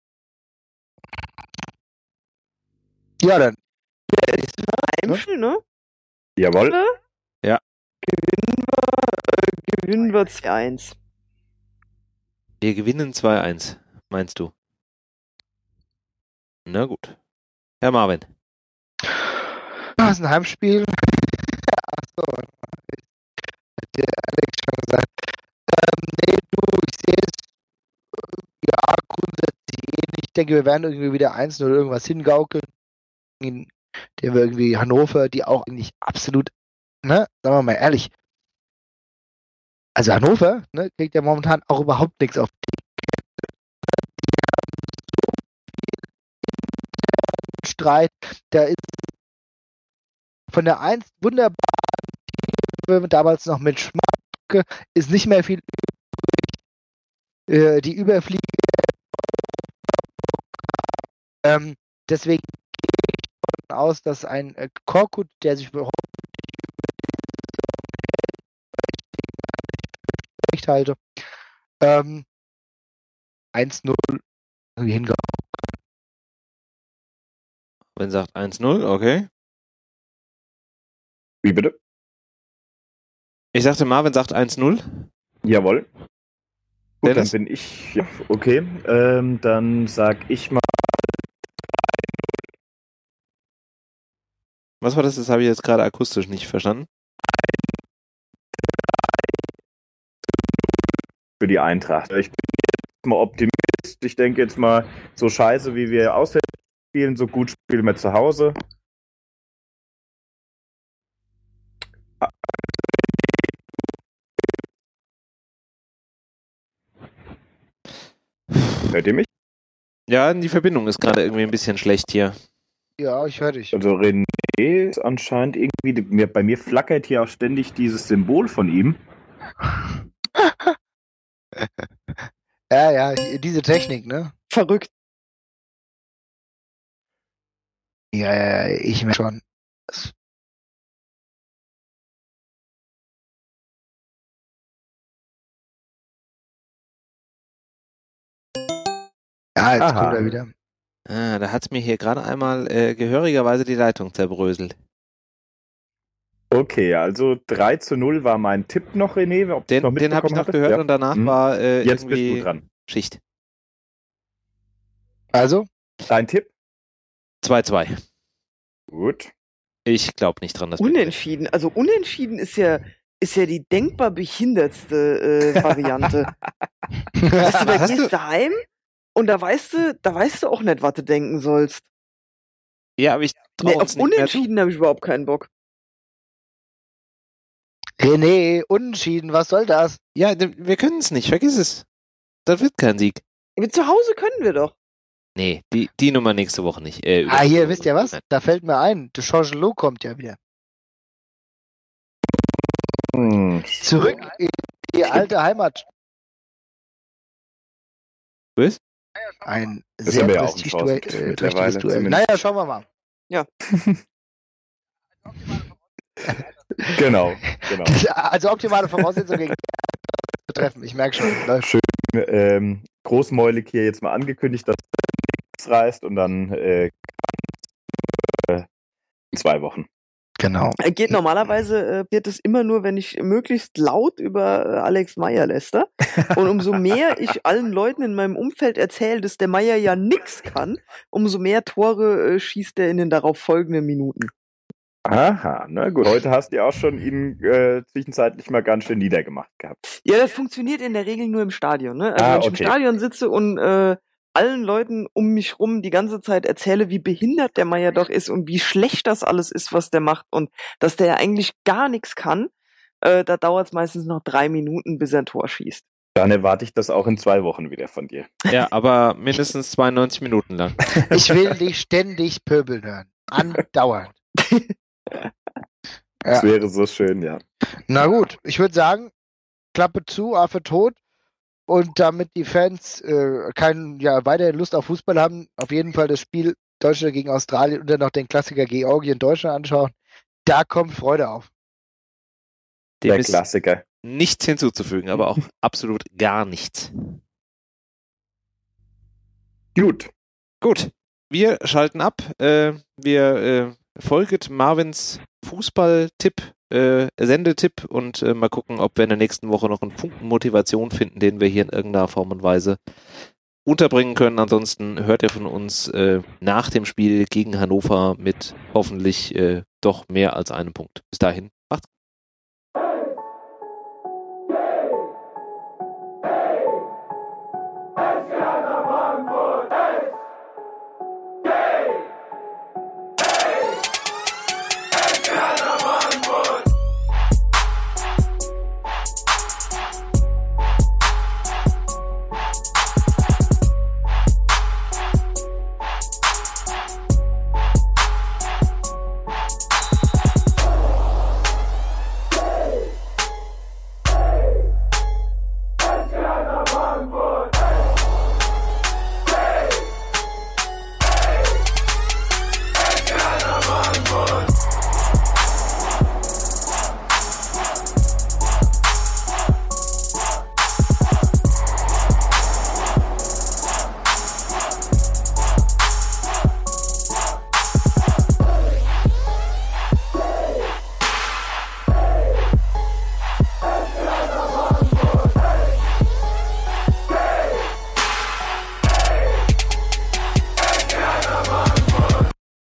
Ja, dann. Heimspiel, ne? Jawohl. Ja. Gewinnen wir 2-1. Wir gewinnen 2-1, meinst du? Na gut. Herr Marvin. Das ist ein Heimspiel. Achso, hat der Alex schon gesagt. Nee, ich sehe es ja grundsätzlich ähnlich. Ich denke, wir werden irgendwie wieder 1-0 irgendwas hingaukeln. Der wir irgendwie Hannover, die auch eigentlich absolut, ne, sagen wir mal ehrlich, also Hannover, ne, kriegt ja momentan auch überhaupt nichts auf die Streit. Da ist von der 1 wunderbaren Team, damals noch mit Schmacke, ist nicht mehr viel übrig. Die Überfliege. Deswegen gehe ich davon aus, dass ein Korkut, der sich überhaupt nicht halte, 1-0 hingehauen. Wenn sagt 1-0, okay. Wie bitte? Ich sagte, Marvin sagt 1-0. Jawohl. Gut, Dennis? dann bin ich. Ja, okay. Dann sag ich mal. Was war das? Das habe ich jetzt gerade akustisch nicht verstanden. Für die Eintracht. Ich bin jetzt mal Optimist. Ich denke jetzt mal, so scheiße wie wir auswärts spielen, so gut spielen wir zu Hause. Hört ihr mich? Ja, die Verbindung ist gerade irgendwie ein bisschen schlecht hier. Ja, ich höre dich. Also René ist anscheinend irgendwie, bei mir flackert hier auch ständig dieses Symbol von ihm. Ja, diese Technik, ne? Verrückt. Ja, ich merke schon. Ja, jetzt kommt er wieder. Da hat es mir hier gerade einmal gehörigerweise die Leitung zerbröselt. Okay, also 3-0 war mein Tipp noch, René. Ob Den habe ich noch gehört und danach war jetzt irgendwie bist du dran. Schicht. Also? Dein Tipp? 2-2. Gut. Ich glaube nicht dran, dass Unentschieden. Also unentschieden ist ja die denkbar behindertste Variante. Weißt du, da gehst du heim und da weißt du auch nicht, was du denken sollst. Ja, aber ich traue uns auf Unentschieden habe ich überhaupt keinen Bock. René, Unentschieden, was soll das? Ja, wir können es nicht, vergiss es. Das wird kein Sieg. Zu Hause können wir doch. Nee, die Nummer nächste Woche nicht. Hier, wisst ihr was? Da fällt mir ein, der Changelot kommt ja wieder. Zurück in die alte Heimat. Was? Ein das sehr ja prächtiges Duell. Naja, schauen wir mal. Ja. Genau. Also optimale Voraussetzungen gegen zu treffen. Ich merke schon. Schön großmäulig hier jetzt mal angekündigt, dass nichts reißt und dann in 2 Wochen. Genau. Geht normalerweise wird es immer nur, wenn ich möglichst laut über Alex Meyer läster. Und umso mehr ich allen Leuten in meinem Umfeld erzähle, dass der Meyer ja nix kann, umso mehr Tore schießt er in den darauf folgenden Minuten. Aha, na gut. Heute hast du ja auch schon ihn zwischenzeitlich mal ganz schön niedergemacht gehabt. Ja, das funktioniert in der Regel nur im Stadion. Ne? Also wenn ich im Stadion sitze und allen Leuten um mich rum die ganze Zeit erzähle, wie behindert der Meyer doch ist und wie schlecht das alles ist, was der macht und dass der ja eigentlich gar nichts kann, da dauert es meistens noch 3 Minuten, bis er ein Tor schießt. Dann erwarte ich das auch in 2 Wochen wieder von dir. Ja, aber mindestens 92 Minuten lang. Ich will dich ständig pöbeln hören. Andauernd. Das wäre so schön, ja. Na gut, ich würde sagen, Klappe zu, Affe tot. Und damit die Fans weiterhin Lust auf Fußball haben, auf jeden Fall das Spiel Deutschland gegen Australien und dann noch den Klassiker Georgien-Deutschland anschauen. Da kommt Freude auf. Der Klassiker. Nichts hinzuzufügen, aber auch absolut gar nichts. Gut. Wir schalten ab. Wir folget Marvins Fußballtipp, Sendetipp und mal gucken, ob wir in der nächsten Woche noch einen Punkt Motivation finden, den wir hier in irgendeiner Form und Weise unterbringen können. Ansonsten hört ihr von uns nach dem Spiel gegen Hannover mit hoffentlich doch mehr als einem Punkt. Bis dahin.